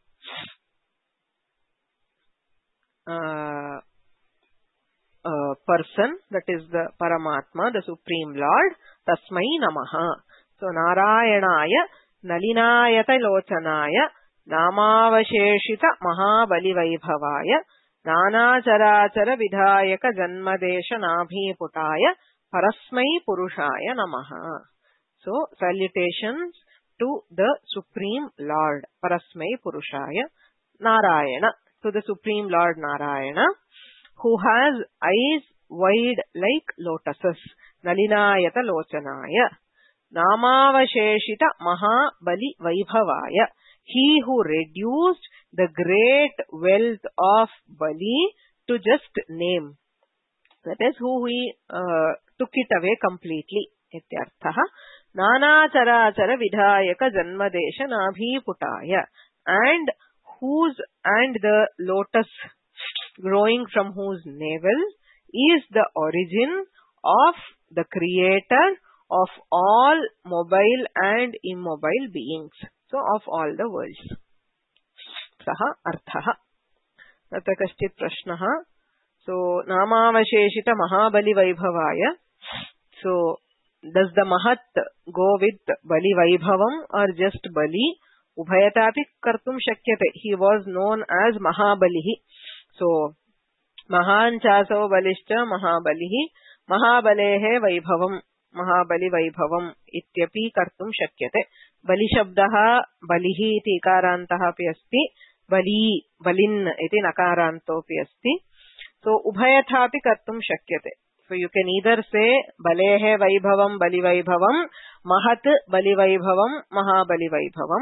[SPEAKER 2] person, that is the Paramatma, the Supreme Lord, Tasmai Namaha. So Narayanaya Nalinayata Lochanaya Namavasheshita Mahabali Vaibhavaya Nana Charachara Vidhayaka Janmadesha Nabhi Putaya Parasmai Purushaya Namaha. So salutations to the Supreme Lord, Parasmai Purushaya Narayana, to the Supreme Lord Narayana, who has eyes wide like lotuses, Nalinayata Lochanaya, Namavasheshita Mahabali Vaibhavaya, he who reduced the great wealth of Bali to just name. That is who he took it away completely. Ityarthaha Nana Charachara Vidhayaka Janmadesha Nabhi Putaya, and the lotus growing from whose navel is the origin of the creator of all mobile and immobile beings. So of all the worlds. Saha arthaha. Tatra kaschit prashnaha. So namavasheshita mahabali vaibhavaya. So does the mahat go with bali vaibhavam or just bali? Ubhayatapi kartum shakyate. He was known as Mahabalihi. So mahan chaso balishcha Mahabalihi. Mahabalehe vaibhavam. Mahabali vaibhavam ityapi kartum shakyate. Bali shabdaha balihi iti ikarantaha pi asti. Bali balin iti nakarantopi asti. So ubhayathapi kartum shakyate. So you can either say balehe vaibhavam bali vaibhavam, mahat bali vaibhavam, mahabali vaibhavam,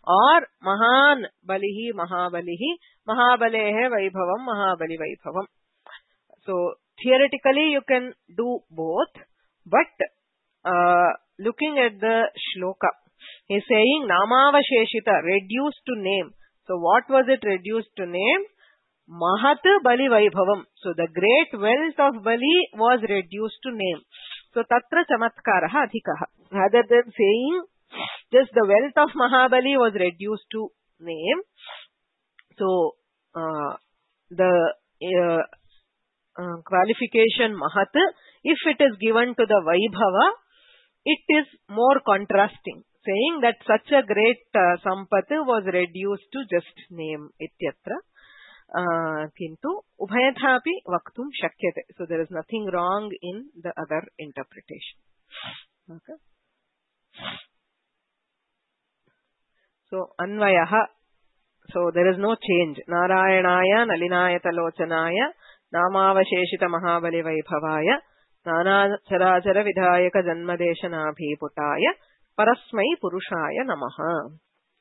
[SPEAKER 2] or Mahan Balihi Mahabalihi, Mahabalehe Vaibhavam, Mahabali Vaibhavam. So theoretically you can do both, but looking at the shloka, he is saying Namavasheshita, reduced to name. So what was it reduced to name? Mahat Bali Vaibhavam. So the great wealth of Bali was reduced to name. So tatra chamatkaraha adhikaha. Rather than saying just the wealth of Mahabali was reduced to name. So the qualification Mahat, if it is given to the Vaibhava, it is more contrasting, saying that such a great Sampat was reduced to just name ityatra. Kintu ubhayathapi vaktum shakyate. So there is nothing wrong in the other interpretation. Okay. So anvayaha. So there is no change. Narayanaya nalinayatalocanaya namavasheshita mahabali vaibhavaya nana charachara vidhayaka janmadeshanabhiputaya parasmai purushaya namaha.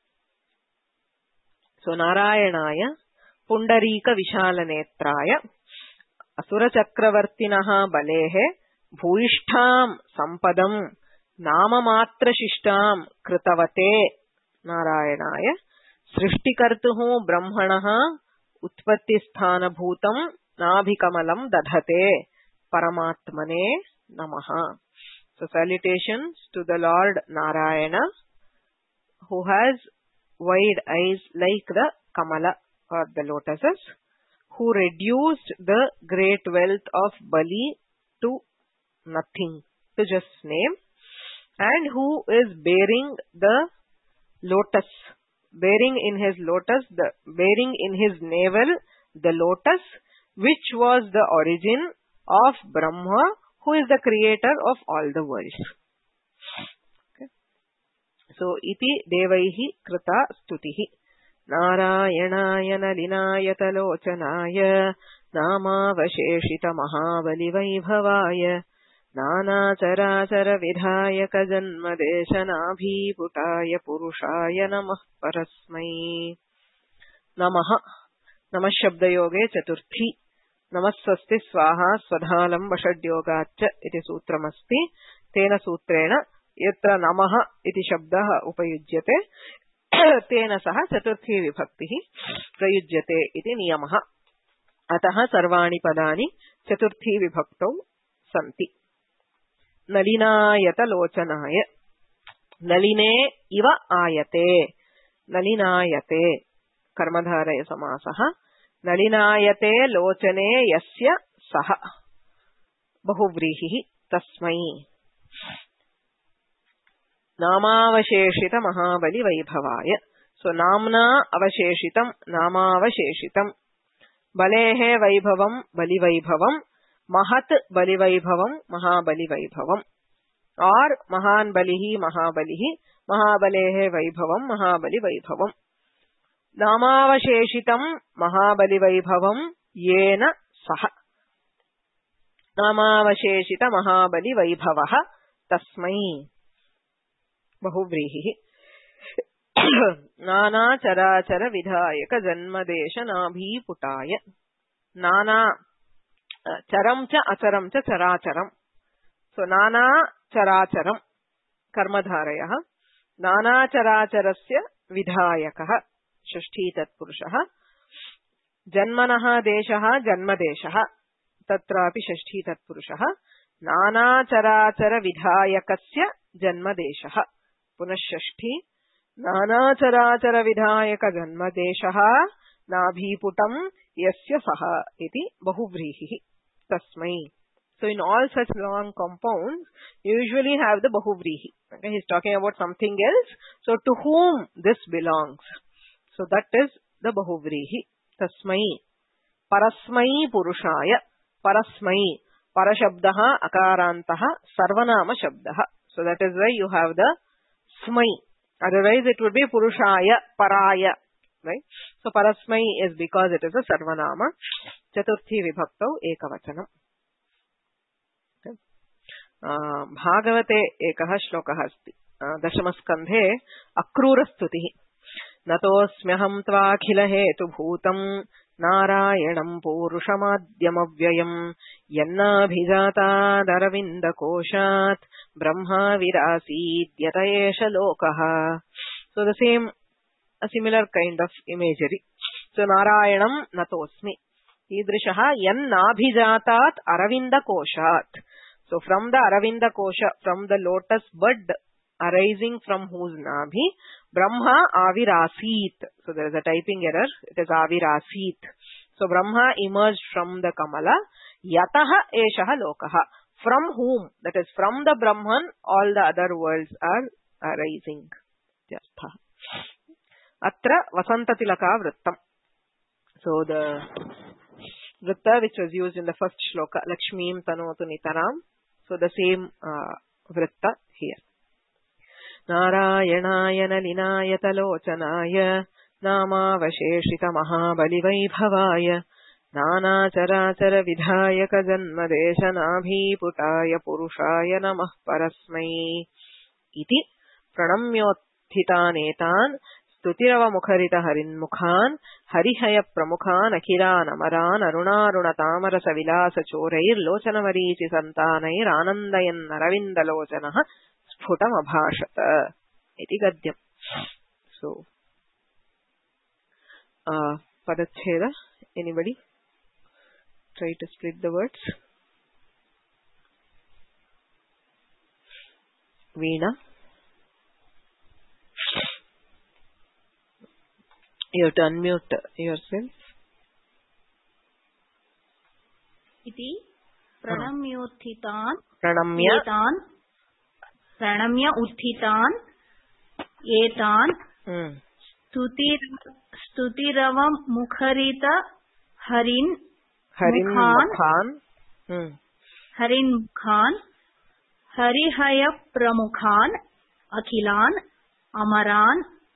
[SPEAKER 2] So Narayanaya Pundarika Vishalanetraya Asura Chakravartinaha Balehe Bhuishtham Sampadam Namamatra Shishtam Kritavate Narayanaya Srishtikartuhu Brahmanaha Utpattisthana Bhutam Nabhikamalam Dadhate Paramatmane Namaha. So salutations to the Lord Narayana, who has wide eyes like the Kamala or the lotuses, who reduced the great wealth of Bali to nothing, to just name, and who is bearing the lotus, bearing in his navel the lotus, which was the origin of Brahma, who is the creator of all the worlds. Okay. So, iti devaihi krita stutihi. Narayanaya nalinayatalocanaya namavasheshita mahabali vaibhavaya nana charachara vidhayaka janmadeshanabhiputaya purushaya namah parasmai. Namaha. Namah shabdayoge chaturthi. Namaswasti swaha swadhalam vashadyogacha iti sutramasti. Tena sutrena yatra namaha iti shabdaha upayujyate. Tena saha chaturthi vibhaktihi prayujyate iti niyamaha. Ataha sarvani padani chaturthi vibhaktau santi. Nalinayata locanaya. Naline iva ayate. Nalinayate. Karmadharaya samasaha. Nalinayate locane yasya saha. Bahuvrihi tasmai. Namavasheshita mahabali vaibhavaya. So namna avasheshitam, namavasheshitam. Balehe vaibhavam, bali vaibhavam. Mahat bali vaibhavam, mahabali vaibhavam. Or mahan balihi, mahabalihi. Mahabalehe vaibhavam, mahabali vaibhavam. Namavasheshitam mahabali vaibhavam yena saha. Namavasheshita mahabali vaibhavaha tasmai. Bahuvrihi. Nana charachara vidhayaka janmadeshanabhiputaya. Nana charam cha acharam cha characharam. So nana characharam karmadharayaha. Nana characharasya vidhayakaha. Shashti tatpurushaha. Janmanaha deshaha janmadeshaha. Tatrapi shashti tatpurushaha. Nana charachara vidhayakasya janmadeshaha. Punashashti. Nana charachara vidhayaka janmadeshaha nabhiputam yasya saha iti bahuvrihi tasmai. So in all such long compounds, you usually have the bahuvrihi. Okay, he's talking about something else. So to whom this belongs? So that is the bahuvrihi. Tasmai. Parasmai purushaya. Parasmai. Parashabdaha akarantaha sarvanama shabdaha. So that is why you have the smai. Otherwise it would be purushaya, paraya. Right? So parasmai is because it is a sarvanama. Chaturthi vibhaktau ekavachanam. Okay. Bhagavate ekaha shlokaha asti. Dashamaskandhe akrura stutihi. नतोऽस्म्यहं त्वाखिल हेतुभूतम् नारायणम् पूरुषमाद्यमव्ययम् यन्नाभिजातादरविन्दकोशात् Brahma विरासीद्यत एष लोकः. So the same, a similar kind of imagery. So Narayanam natosmi. Idrishaha yannabhijatat aravinda koshat. So from the aravinda kosha, from the lotus bud arising from whose nabhi, Brahma avirasit. So there is a typing error. It is avirasit. So Brahma emerged from the Kamala. Yataha eshaha lokaha. From whom? That is from the Brahman, all the other worlds are arising. Atra Vasantatilaka Vrittam. So the Vritta which was used in the first shloka, Lakshmim Tanotu Nitaram. So the same Vritta here. Narayanaya Nalinayatalocanaya Namavasheshita Mahabali Vaibhavaya Nanacharacara Vidhayaka Janmadeshanabhi Putaya Purushaya Namah Parasmai Iti Pranamyotthitan Stutirava Mukharita Harinmukhan Harihaya Pramukhan Akiran Amaran Arunaruna Tamarasa Vilasa Chorair Lochanavarichi Santanair Anandayan Naravindalocanaha Sphutam Abhashata Iti Gadyam. So Padacheda, anybody? Try to split the words. Veena. You have to unmute yourself.
[SPEAKER 3] Iti pranamyotthitan pranamya utthitan etan stutiravam mukharita harinmukhan harihaya pramukhan akhilan amaran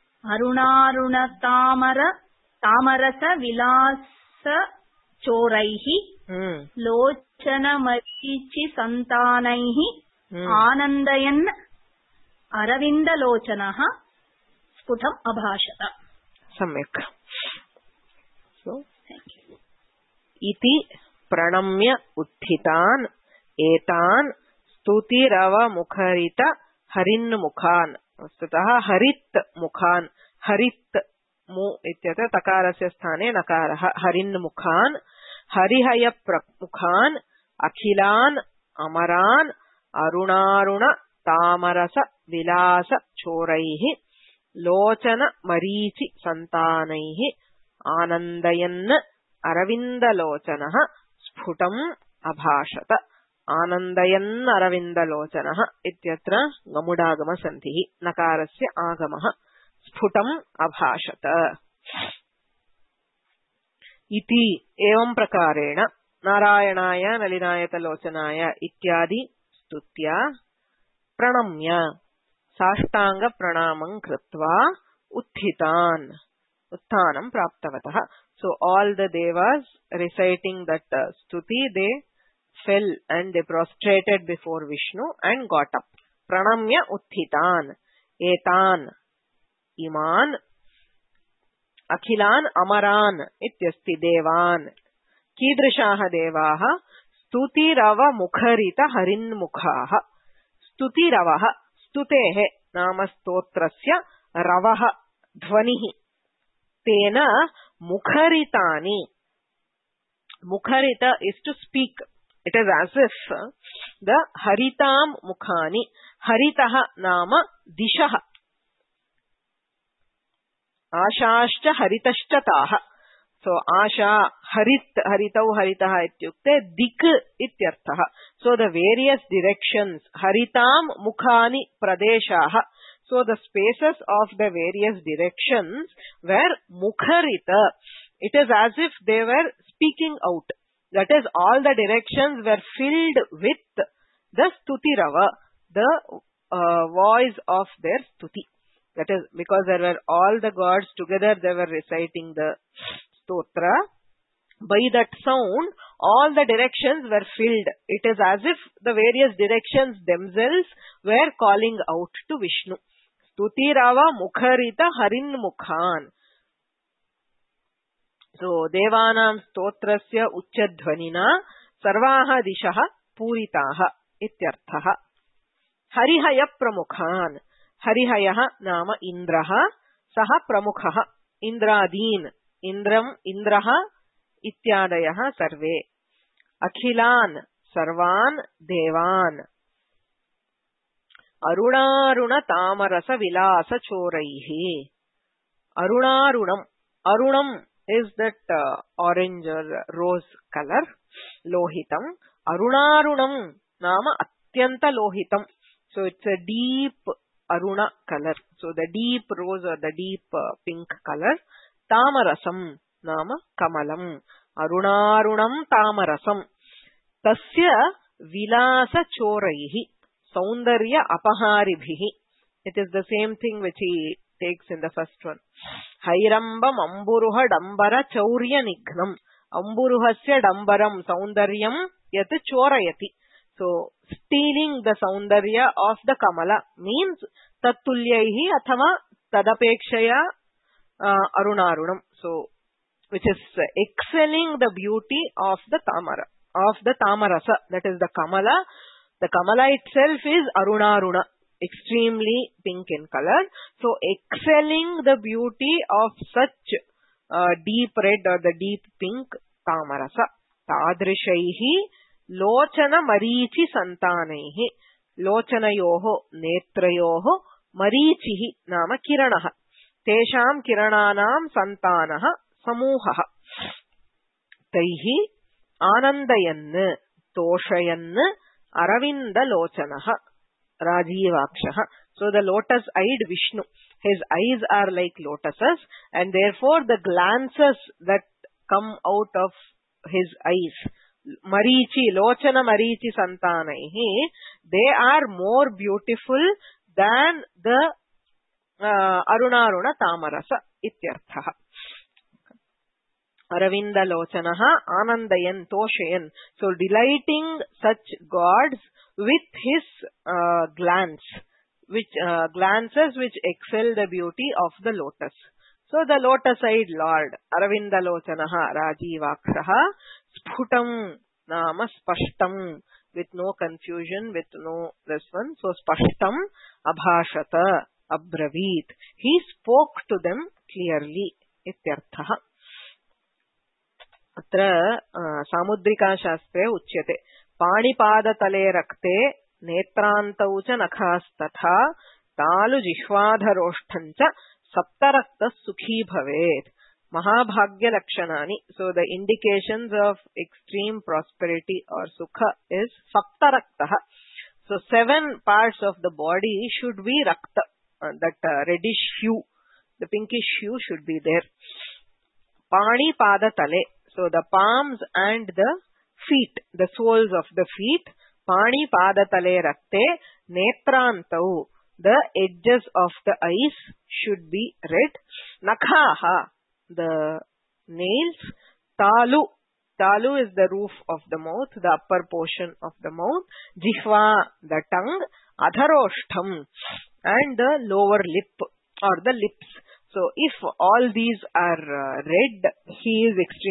[SPEAKER 3] tamarasa vilasa choraihi lochanamarichi santanaihi anandayan aravindalocanaha sputam abhashata.
[SPEAKER 2] Samyak. So, iti pranamya utthitan etan stutirava mukharita harinmukhan. Vastutaha harit mukhan. Harit mu ityatra takarasya sthane nakaraha. Harinmukhan harihaya pramukhan akhilan amaran arunaruna tamarasa vilasa choraihi lochana marichi santanaihi anandayan aravindalocanaha sphutam abhashata. Anandayan aravindalocanaha ityatra gamudagama santihi nakarasya agamaha sphutam abhashata. Iti evam prakarena Narayanaya Nalinayatalocanaya ityadi stutya pranamya Sashtanga pranamam kritva uttanam praptavataha. So all the devas reciting that stuti, they fell and they prostrated before Vishnu and got up. Pranamya utthitan etan iman akhilan amaran ityasti devan kidrishaha devaha stutirava mukharita harinmukhaha. Stutiravaha stutehe nama stotrasya ravaha dhvanihi tena mukharitani. Mukharita is to speak. It is as if the haritam mukhani. Haritaha nama dishaha. Ashashcha haritashcha taha. So asha haritau haritaha ityukte dik ityarthaha. So the various directions haritam mukhani pradeshaha. So the spaces of the various directions were mukharita. It is as if they were speaking out. That is, all the directions were filled with the stutirava, the voice of their stuti. That is, because there were all the gods together, they were reciting the stotra. By that sound, all the directions were filled. It is as if the various directions themselves were calling out to Vishnu. Stutirava Mukharita Harinmukhan. So Devanam Stotrasya Uchchadhvanina Sarvaha Dishaha Puritaha Ityarthaha. Harihaya Pramukhan. Harihayaha Nama Indraha Saha Pramukhaha. Indradeen. Indram Indraha Ityadayaha Sarve. Akhilan Sarvan Devan. Arunaruna Tamarasa Vilasa Choraihi. Arunarunam. Arunam is that orange or rose color. Lohitam. Arunarunam Nama Atyanta Lohitam. So it's a deep Aruna color. So the deep rose or the deep pink color. Tamarasam Nama Kamalam. Arunarunam Tamarasam. Tasya Vilasa Choraihi. Saundarya Apaharibhihi. It is the same thing which he takes in the first one. Hairambam Amburuha Dambara Chaurya Nignam. Amburuhasya Dambaram Saundaryam Yat Chorayati. So, stealing the Saundarya of the Kamala means Tattulyahi Athama Tadapekshaya Arunarunam. So, which is excelling the beauty of the Tamara, of the Tamarasa, that is the Kamala. The Kamala itself is Arunaruna, extremely pink in color. So, excelling the beauty of such deep red or the deep pink Tamarasa. Tadrishaihi Lochana Marichi Santanaihi. Lochanayoho Netrayoho Marichihi Nama Kiranaha. Tesham Kirananam Santanaha Samuhaha. Taihi Anandayan Toshayan Aravinda Lochanaha Rajivakshaha. So the lotus-eyed Vishnu, his eyes are like lotuses, and therefore the glances that come out of his eyes, Marichi, Lochana Marichi Santanaihi, they are more beautiful than the Arunaruna Tamarasa Ityarthaha. Aravinda Lochanaha Anandayan Toshayan. So delighting such gods with his glance, which glances which excel the beauty of the lotus. So the lotus-eyed Lord, Aravinda Lochanaha Rajivakshaha, Sphutam Nama Spashtam, with no confusion, with no this one. So Spashtam Abhashata Abravit. He spoke to them clearly. Ityarthaha. Atra Samudrika Shastre Uchyate. Panipadatale Rakte Netrantau cha Nakhastatha Talu Jishwadharoshthancha Saptarakta Sukhi Bhavet. Mahabhagya Lakshanani. So the indications of extreme prosperity or Sukha is Saptaraktaha. So 7 parts of the body should be Rakta. That reddish hue, the pinkish hue should be there. Panipadatale. So the palms and the feet, the soles of the feet. Panipadatale Rakte Netrantau. The edges of the eyes should be red. Nakhaha, the nails. Talu. Talu is the roof of the mouth, the upper portion of the mouth. Jihva, the tongue. Adharostham, and the lower lip or the lips. So if all these are red, he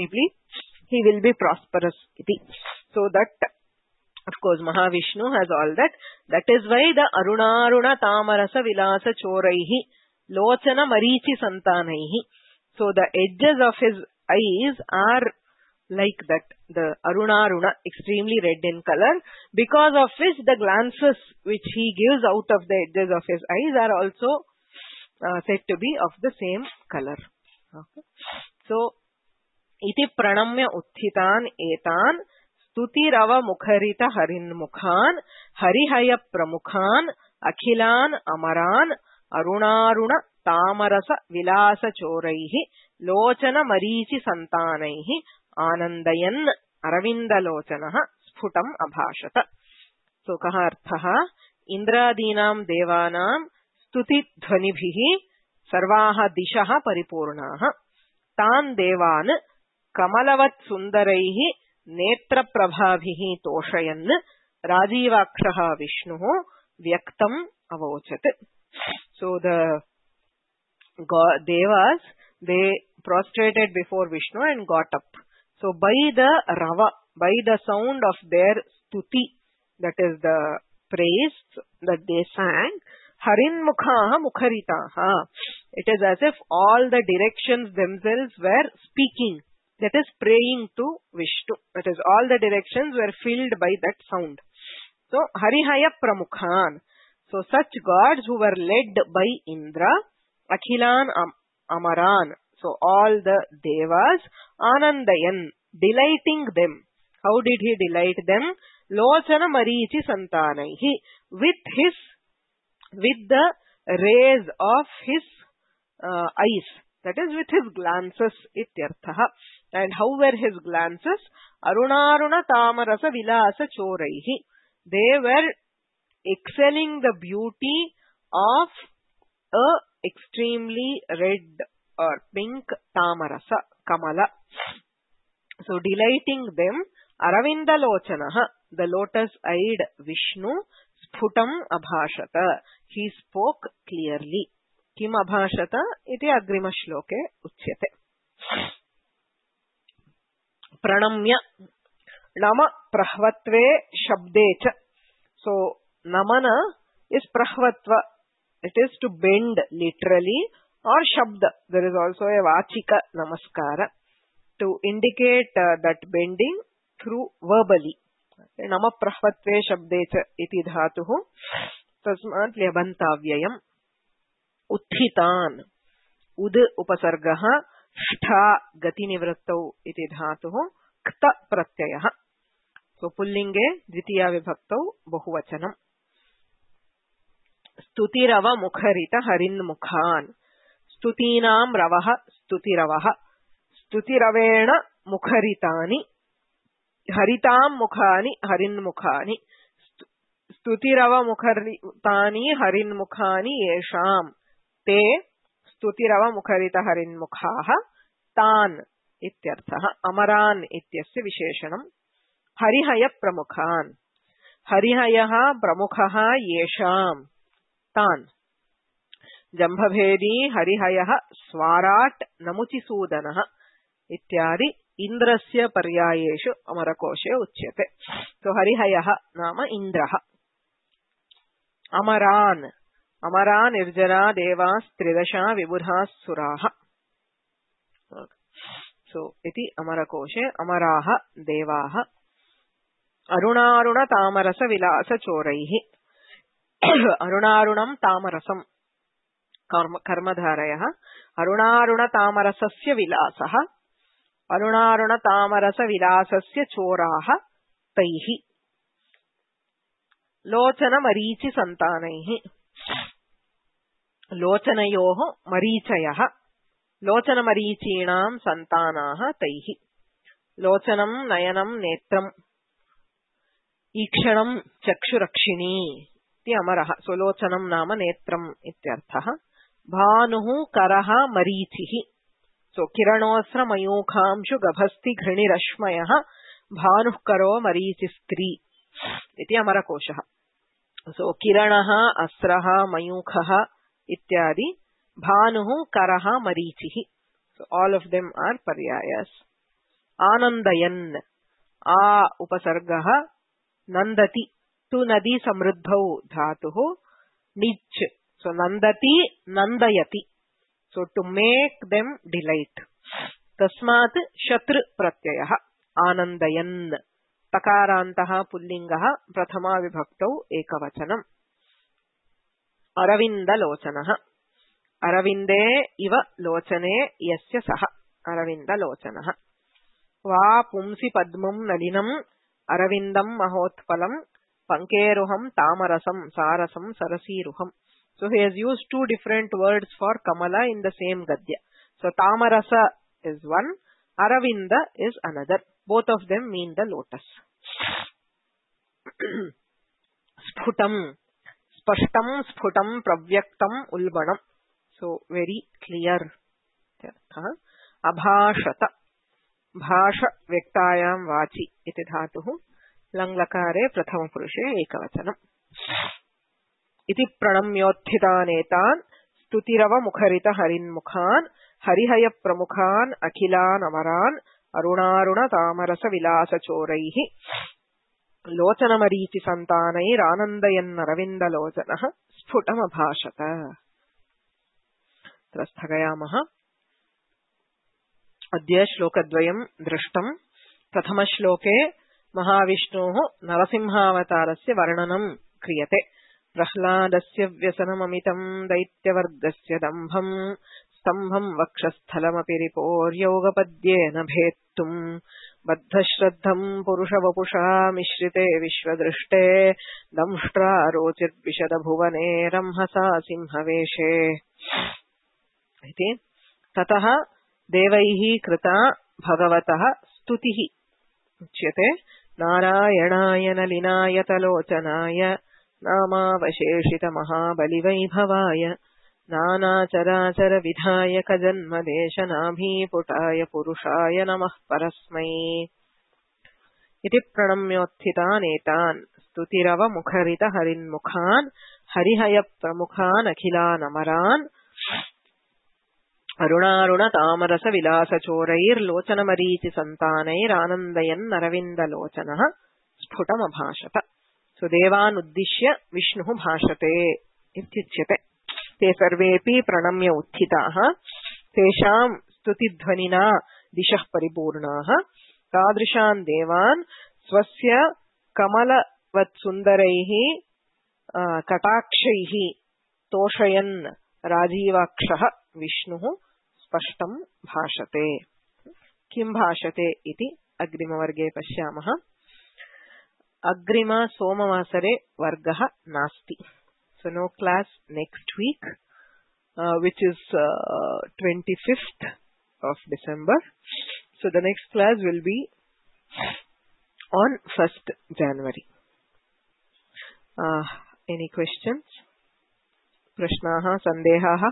[SPEAKER 2] will be prosperous. So that, of course, Mahavishnu has all that. That is why the Arunaruna Tamarasa Vilasa Choraihi Lochana Marichi Santanaihi. So the edges of his eyes are like that, the Arunaruna, extremely red in color, because of which the glances which he gives out of the edges of his eyes are also said to be of the same color. Okay. So, iti pranamya utthitan etan stutirava mukharita harinmukhan harihaya pramukhan akhilan amaran arunaruna tamarasa vilasa choraihi lochana marichi santanaihi Anandayan Aravinda Lochanaha Sphutam Abhashata. So kaha arthaha Indradinam Devanam Stuti Dhvanibhihi Sarvaha Dishaha Paripurnaha Tan Devan Kamalavat Sundaraihi Netra Prabhabhihi Toshayan Rajivakshaha Vishnuhu Vyaktam Avochat. So the Devas, they prostrated before Vishnu and got up. So by the Rava, by the sound of their stuti, that is the praise that they sang, Harinmukhaha Mukharitaha. It is as if all the directions themselves were speaking, that is praying to Vishnu. That is, all the directions were filled by that sound. So Harihaya Pramukhan. So such gods who were led by Indra, Akhilan Amaran. So all the Devas, Anandayan, delighting them. How did he delight them? Lochana Marichi Santanaihi. With the rays of his eyes. That is, with his glances, ityarthaha. And how were his glances? Arunaruna Tamarasa Vilasa Choraihi. They were excelling the beauty of a extremely red or pink Tamarasa, Kamala. So delighting them, Aravinda Lochanaha, the lotus-eyed Vishnu, Sphutam Abhashata. He spoke clearly. Kim Abhashata iti agrima shloke uchyate. Pranamya Nama Prahvatve Shabdecha. So Namana is Prahvatva. It is to bend literally, or Shabda. There is also a Vachika Namaskara to indicate that bending through verbally. Nama Prahvatve Shabdecha iti dhatuhu. Tasmat Lyabantavyayam. Uthitan. Ud upasargaha. Shtha gati nivrattau iti dhatuhu. Kta pratyayaha. So pullinge dvitiya vibhaktau bahuvachanam. Stutirava mukharita harinmukhan. Stutinam ravaha stutiravaha. Stutiravena mukharitani. Haritam mukhani harinmukhani. Stutirava mukharitani harinmukhani yesham. Te stutirava mukharita harinmukhaha. Tan ityarthaha. Amaran ityasya visheshanam. Harihaya pramukhan. Harihayaha pramukhaha yesham. Tan. Jambhabhedi harihayaha swarat namuchisudanaha. Ityadi Indrasya paryayeshu amarakoshe uchyate. So harihayaha nama Indraha. Amaran. Amaran irjana devas tridasha vibudhas suraha. So iti amarakoshe amaraha devaha. Arunaruna tamarasa vilasa choraihi. Arunarunam tamarasam. Karmadharayaha. Arunaruna tamarasasya vilasaha. Arunaruna tamarasa vilasasya choraha taihi. Lochana marichi santanaihi. Lochanayoho marichayaha. Lochana marichinam santanaha taihi. Lochanam nayanam netram. Ikshanam chakshurakshini. Ti amaraha. So lochanam nama netram ityarthaha. Bhanuhu karaha marichihi. So Kiranosra Mayukhamshu Gabhasti Grinirashmayaha Bhanuh Karo Marichistri. Iti Amarakoshaha. So Kiranaha Asraha Mayukhaha Ityadi Bhanuhu Karaha Marichihi. So all of them are paryayas. Anandayan. A upasargaha Nandati. Tu nadi samruddhau dhatuhu Nich. So Nandati Nandayati. So to make them delight. Tasmat Shatru Pratyayaha Anandayan. Takarantaha Pullingaha Prathama Vibhaktau Ekavachanam. Aravinda Lochanaha. Aravinde Iva Lochane Yasya Saha. Aravinda Lochanaha. Va Pumsi Padmum Nalinam Aravindam Mahotpalam Pankeruham Tamarasam Sarasam Sarasiruham. So he has used two different words for Kamala in the same Gadya. So Tamarasa is one, Aravinda is another. Both of them mean the lotus. Sphutam. Spashtam, sphutam, pravyaktam, ulbanam. So very clear. Abhashata. Bhasha vektayam vachi. Iti dhatuhu. Langlakare prathama purushe ekavachanam. इति प्रणम्योत्थितानेतान् स्तुतिरव मुखरित हरिन्मुखान् हरिहय प्रमुखान् अखिलान् अमरान् अरुणारुण तामरस विलास चोरैः लोचनमरीचि सन्तानैरानन्दयन्नरविन्दलोचनः स्फुटमभाषत। स्थगयामः। अद्य श्लोकद्वयम् दृष्टम्। प्रथमश्लोके महाविष्णोः नरसिंहावतारस्य वर्णनम् क्रियते। प्रह्लादस्य व्यसनममितम् दैत्यवर्गस्य दम्भम् स्तम्भम् वक्षस्थलमपि रिपोर्यौगपद्येन भेत्तुम् बद्धश्रद्धम् पुरुषवपुषा मिश्रिते विश्वदृष्टे दंष्ट्रारोचिर्विशदभुवने रंहसा सिंहवेशे इति। ततः देवैः कृता भगवतः स्तुतिः उच्यते। नारायणाय नलिनायतलोचनाय नामावशेषितमहाबलिवैभवाय नानाचराचरविधायक जन्मदेशनाभीपुटाय पुरुषाय नमः परस्मै इति प्रणम्योत्थितानेतान् स्तुतिरव मुखरित हरिन्मुखान् हरिहय प्रमुखान् अखिलानमरान् अरुणारुण तामरस विलास चोरैर्लोचनमरीचि सन्तानैरानन्दयन्नरविन्दलोचनः स्फुटमभाषत। सो देवानुद्दिश्य विष्णुः भाषते इत्युच्यते। ते सर्वेऽपि प्रणम्य उत्थिताः। तेषाम् स्तुतिध्वनिना दिशः परिपूर्णाः। तादृशान् देवान् स्वस्य कमलवत्सुन्दरैः कटाक्षैः तोषयन् राजीवाक्षः विष्णुः स्पष्टं भाषते। किं भाषते इति अग्रिमवर्गे पश्यामः। अग्रिम सोमवासरे वर्गः नास्ति। So no class next week, which is 25th of December. So the next class will be on 1st January. Any questions? Prashnaah, Sandehaah?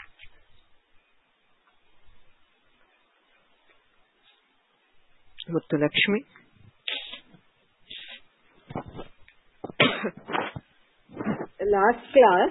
[SPEAKER 2] Muttulakshmi.
[SPEAKER 4] Last class,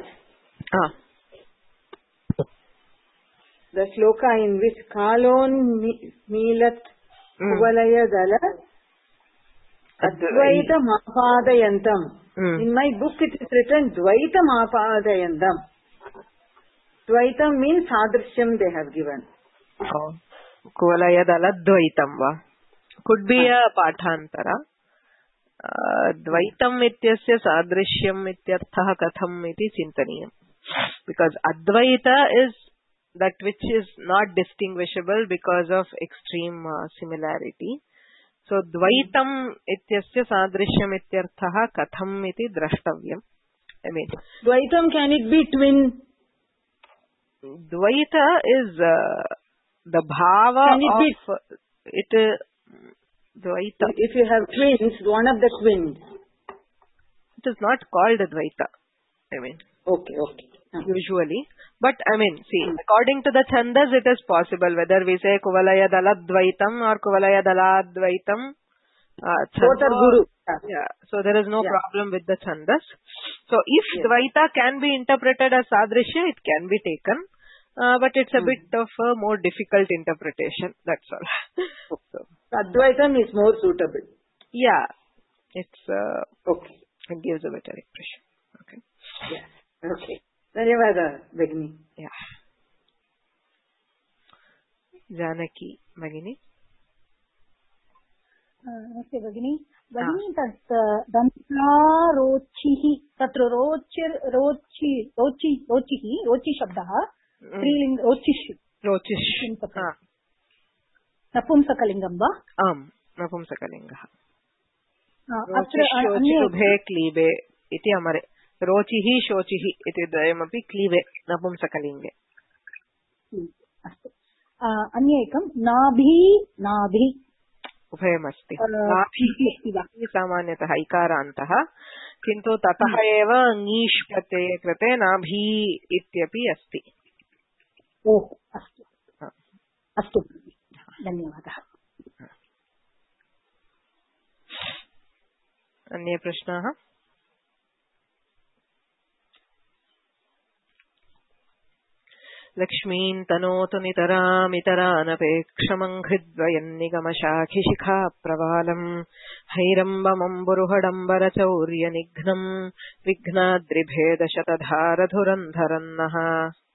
[SPEAKER 4] the shloka in which Kalon Milat Kuvalaya Dala Advaita Mapadayantam. In my book it is written Dvaita Mapadayantam. Dvaitam means Sadrishyam they have given.
[SPEAKER 2] Kuvalaya Dala Dvaitam va. Could be a Pathantara. द्वैतम् इत्यस्य सादृश्यम् इत्यर्थः कथम् इति चिन्तनीयम्. Because Advaita is that which is not distinguishable because of extreme similarity. So Dvaitam ityasya sadrishyam ityarthah katham iti drashtavyam. I mean,
[SPEAKER 4] Dvaitam, can it be twin?
[SPEAKER 2] Dvaita is the bhava of it. Dvaita.
[SPEAKER 4] If you have twins, one of the twins.
[SPEAKER 2] It is not called Dvaita. I mean.
[SPEAKER 4] Okay.
[SPEAKER 2] Usually. But I mean, see, according to the chandas, it is possible whether we say Kuvalaya Daladvaitam or Kuvalaya Daladvaitam.
[SPEAKER 4] Both are Guru.
[SPEAKER 2] Yeah. So there is no problem with the chandas. So if Dvaita can be interpreted as Sadrishya, it can be taken. But it's a bit of a more difficult interpretation. That's all. So,
[SPEAKER 4] Advaitam is more suitable.
[SPEAKER 2] Yeah. It's,
[SPEAKER 4] okay.
[SPEAKER 2] It gives a better impression. Okay.
[SPEAKER 4] Yeah. Okay. Dhanyavada, Bhagini.
[SPEAKER 2] Yeah. Janaki, Bhagini.
[SPEAKER 3] Namaste, Bhagini. Bhagini, तत् दन्तारोचिः तत्र रोचि शब्दः स्त्रीलिङ्ग
[SPEAKER 2] रोचिष्
[SPEAKER 3] नपुंसकलिङ्गं वा?
[SPEAKER 2] आम्, नपुंसकलिङ्गः.
[SPEAKER 3] अत्र
[SPEAKER 2] उभे क्लीबे इति अमरे. रोचिः शोचिः इति द्वयमपि क्लीबे नपुंसकलिङ्गे.
[SPEAKER 3] अस्तु. अन्य एकं नाभि
[SPEAKER 2] उभयमस्ति. सामान्यतः इकारान्तः, किन्तु ततः एव ङीष् प्रत्यये कृते नाभी इत्यपि अस्ति.
[SPEAKER 3] ओहो, अस्तु अस्तु, धन्यवादः.
[SPEAKER 2] अन्ये प्रश्नाः? लक्ष्मीं तनोतु नितरामितरानपेक्षमङ्घ्रिद्वयन्निगमशाखिशिखा प्रवालम् हैरम्बमम्बुरुहडम्बरचौर्यनिघ्नम् विघ्नाद्रिभेदशतधारधुरन्धरन्नः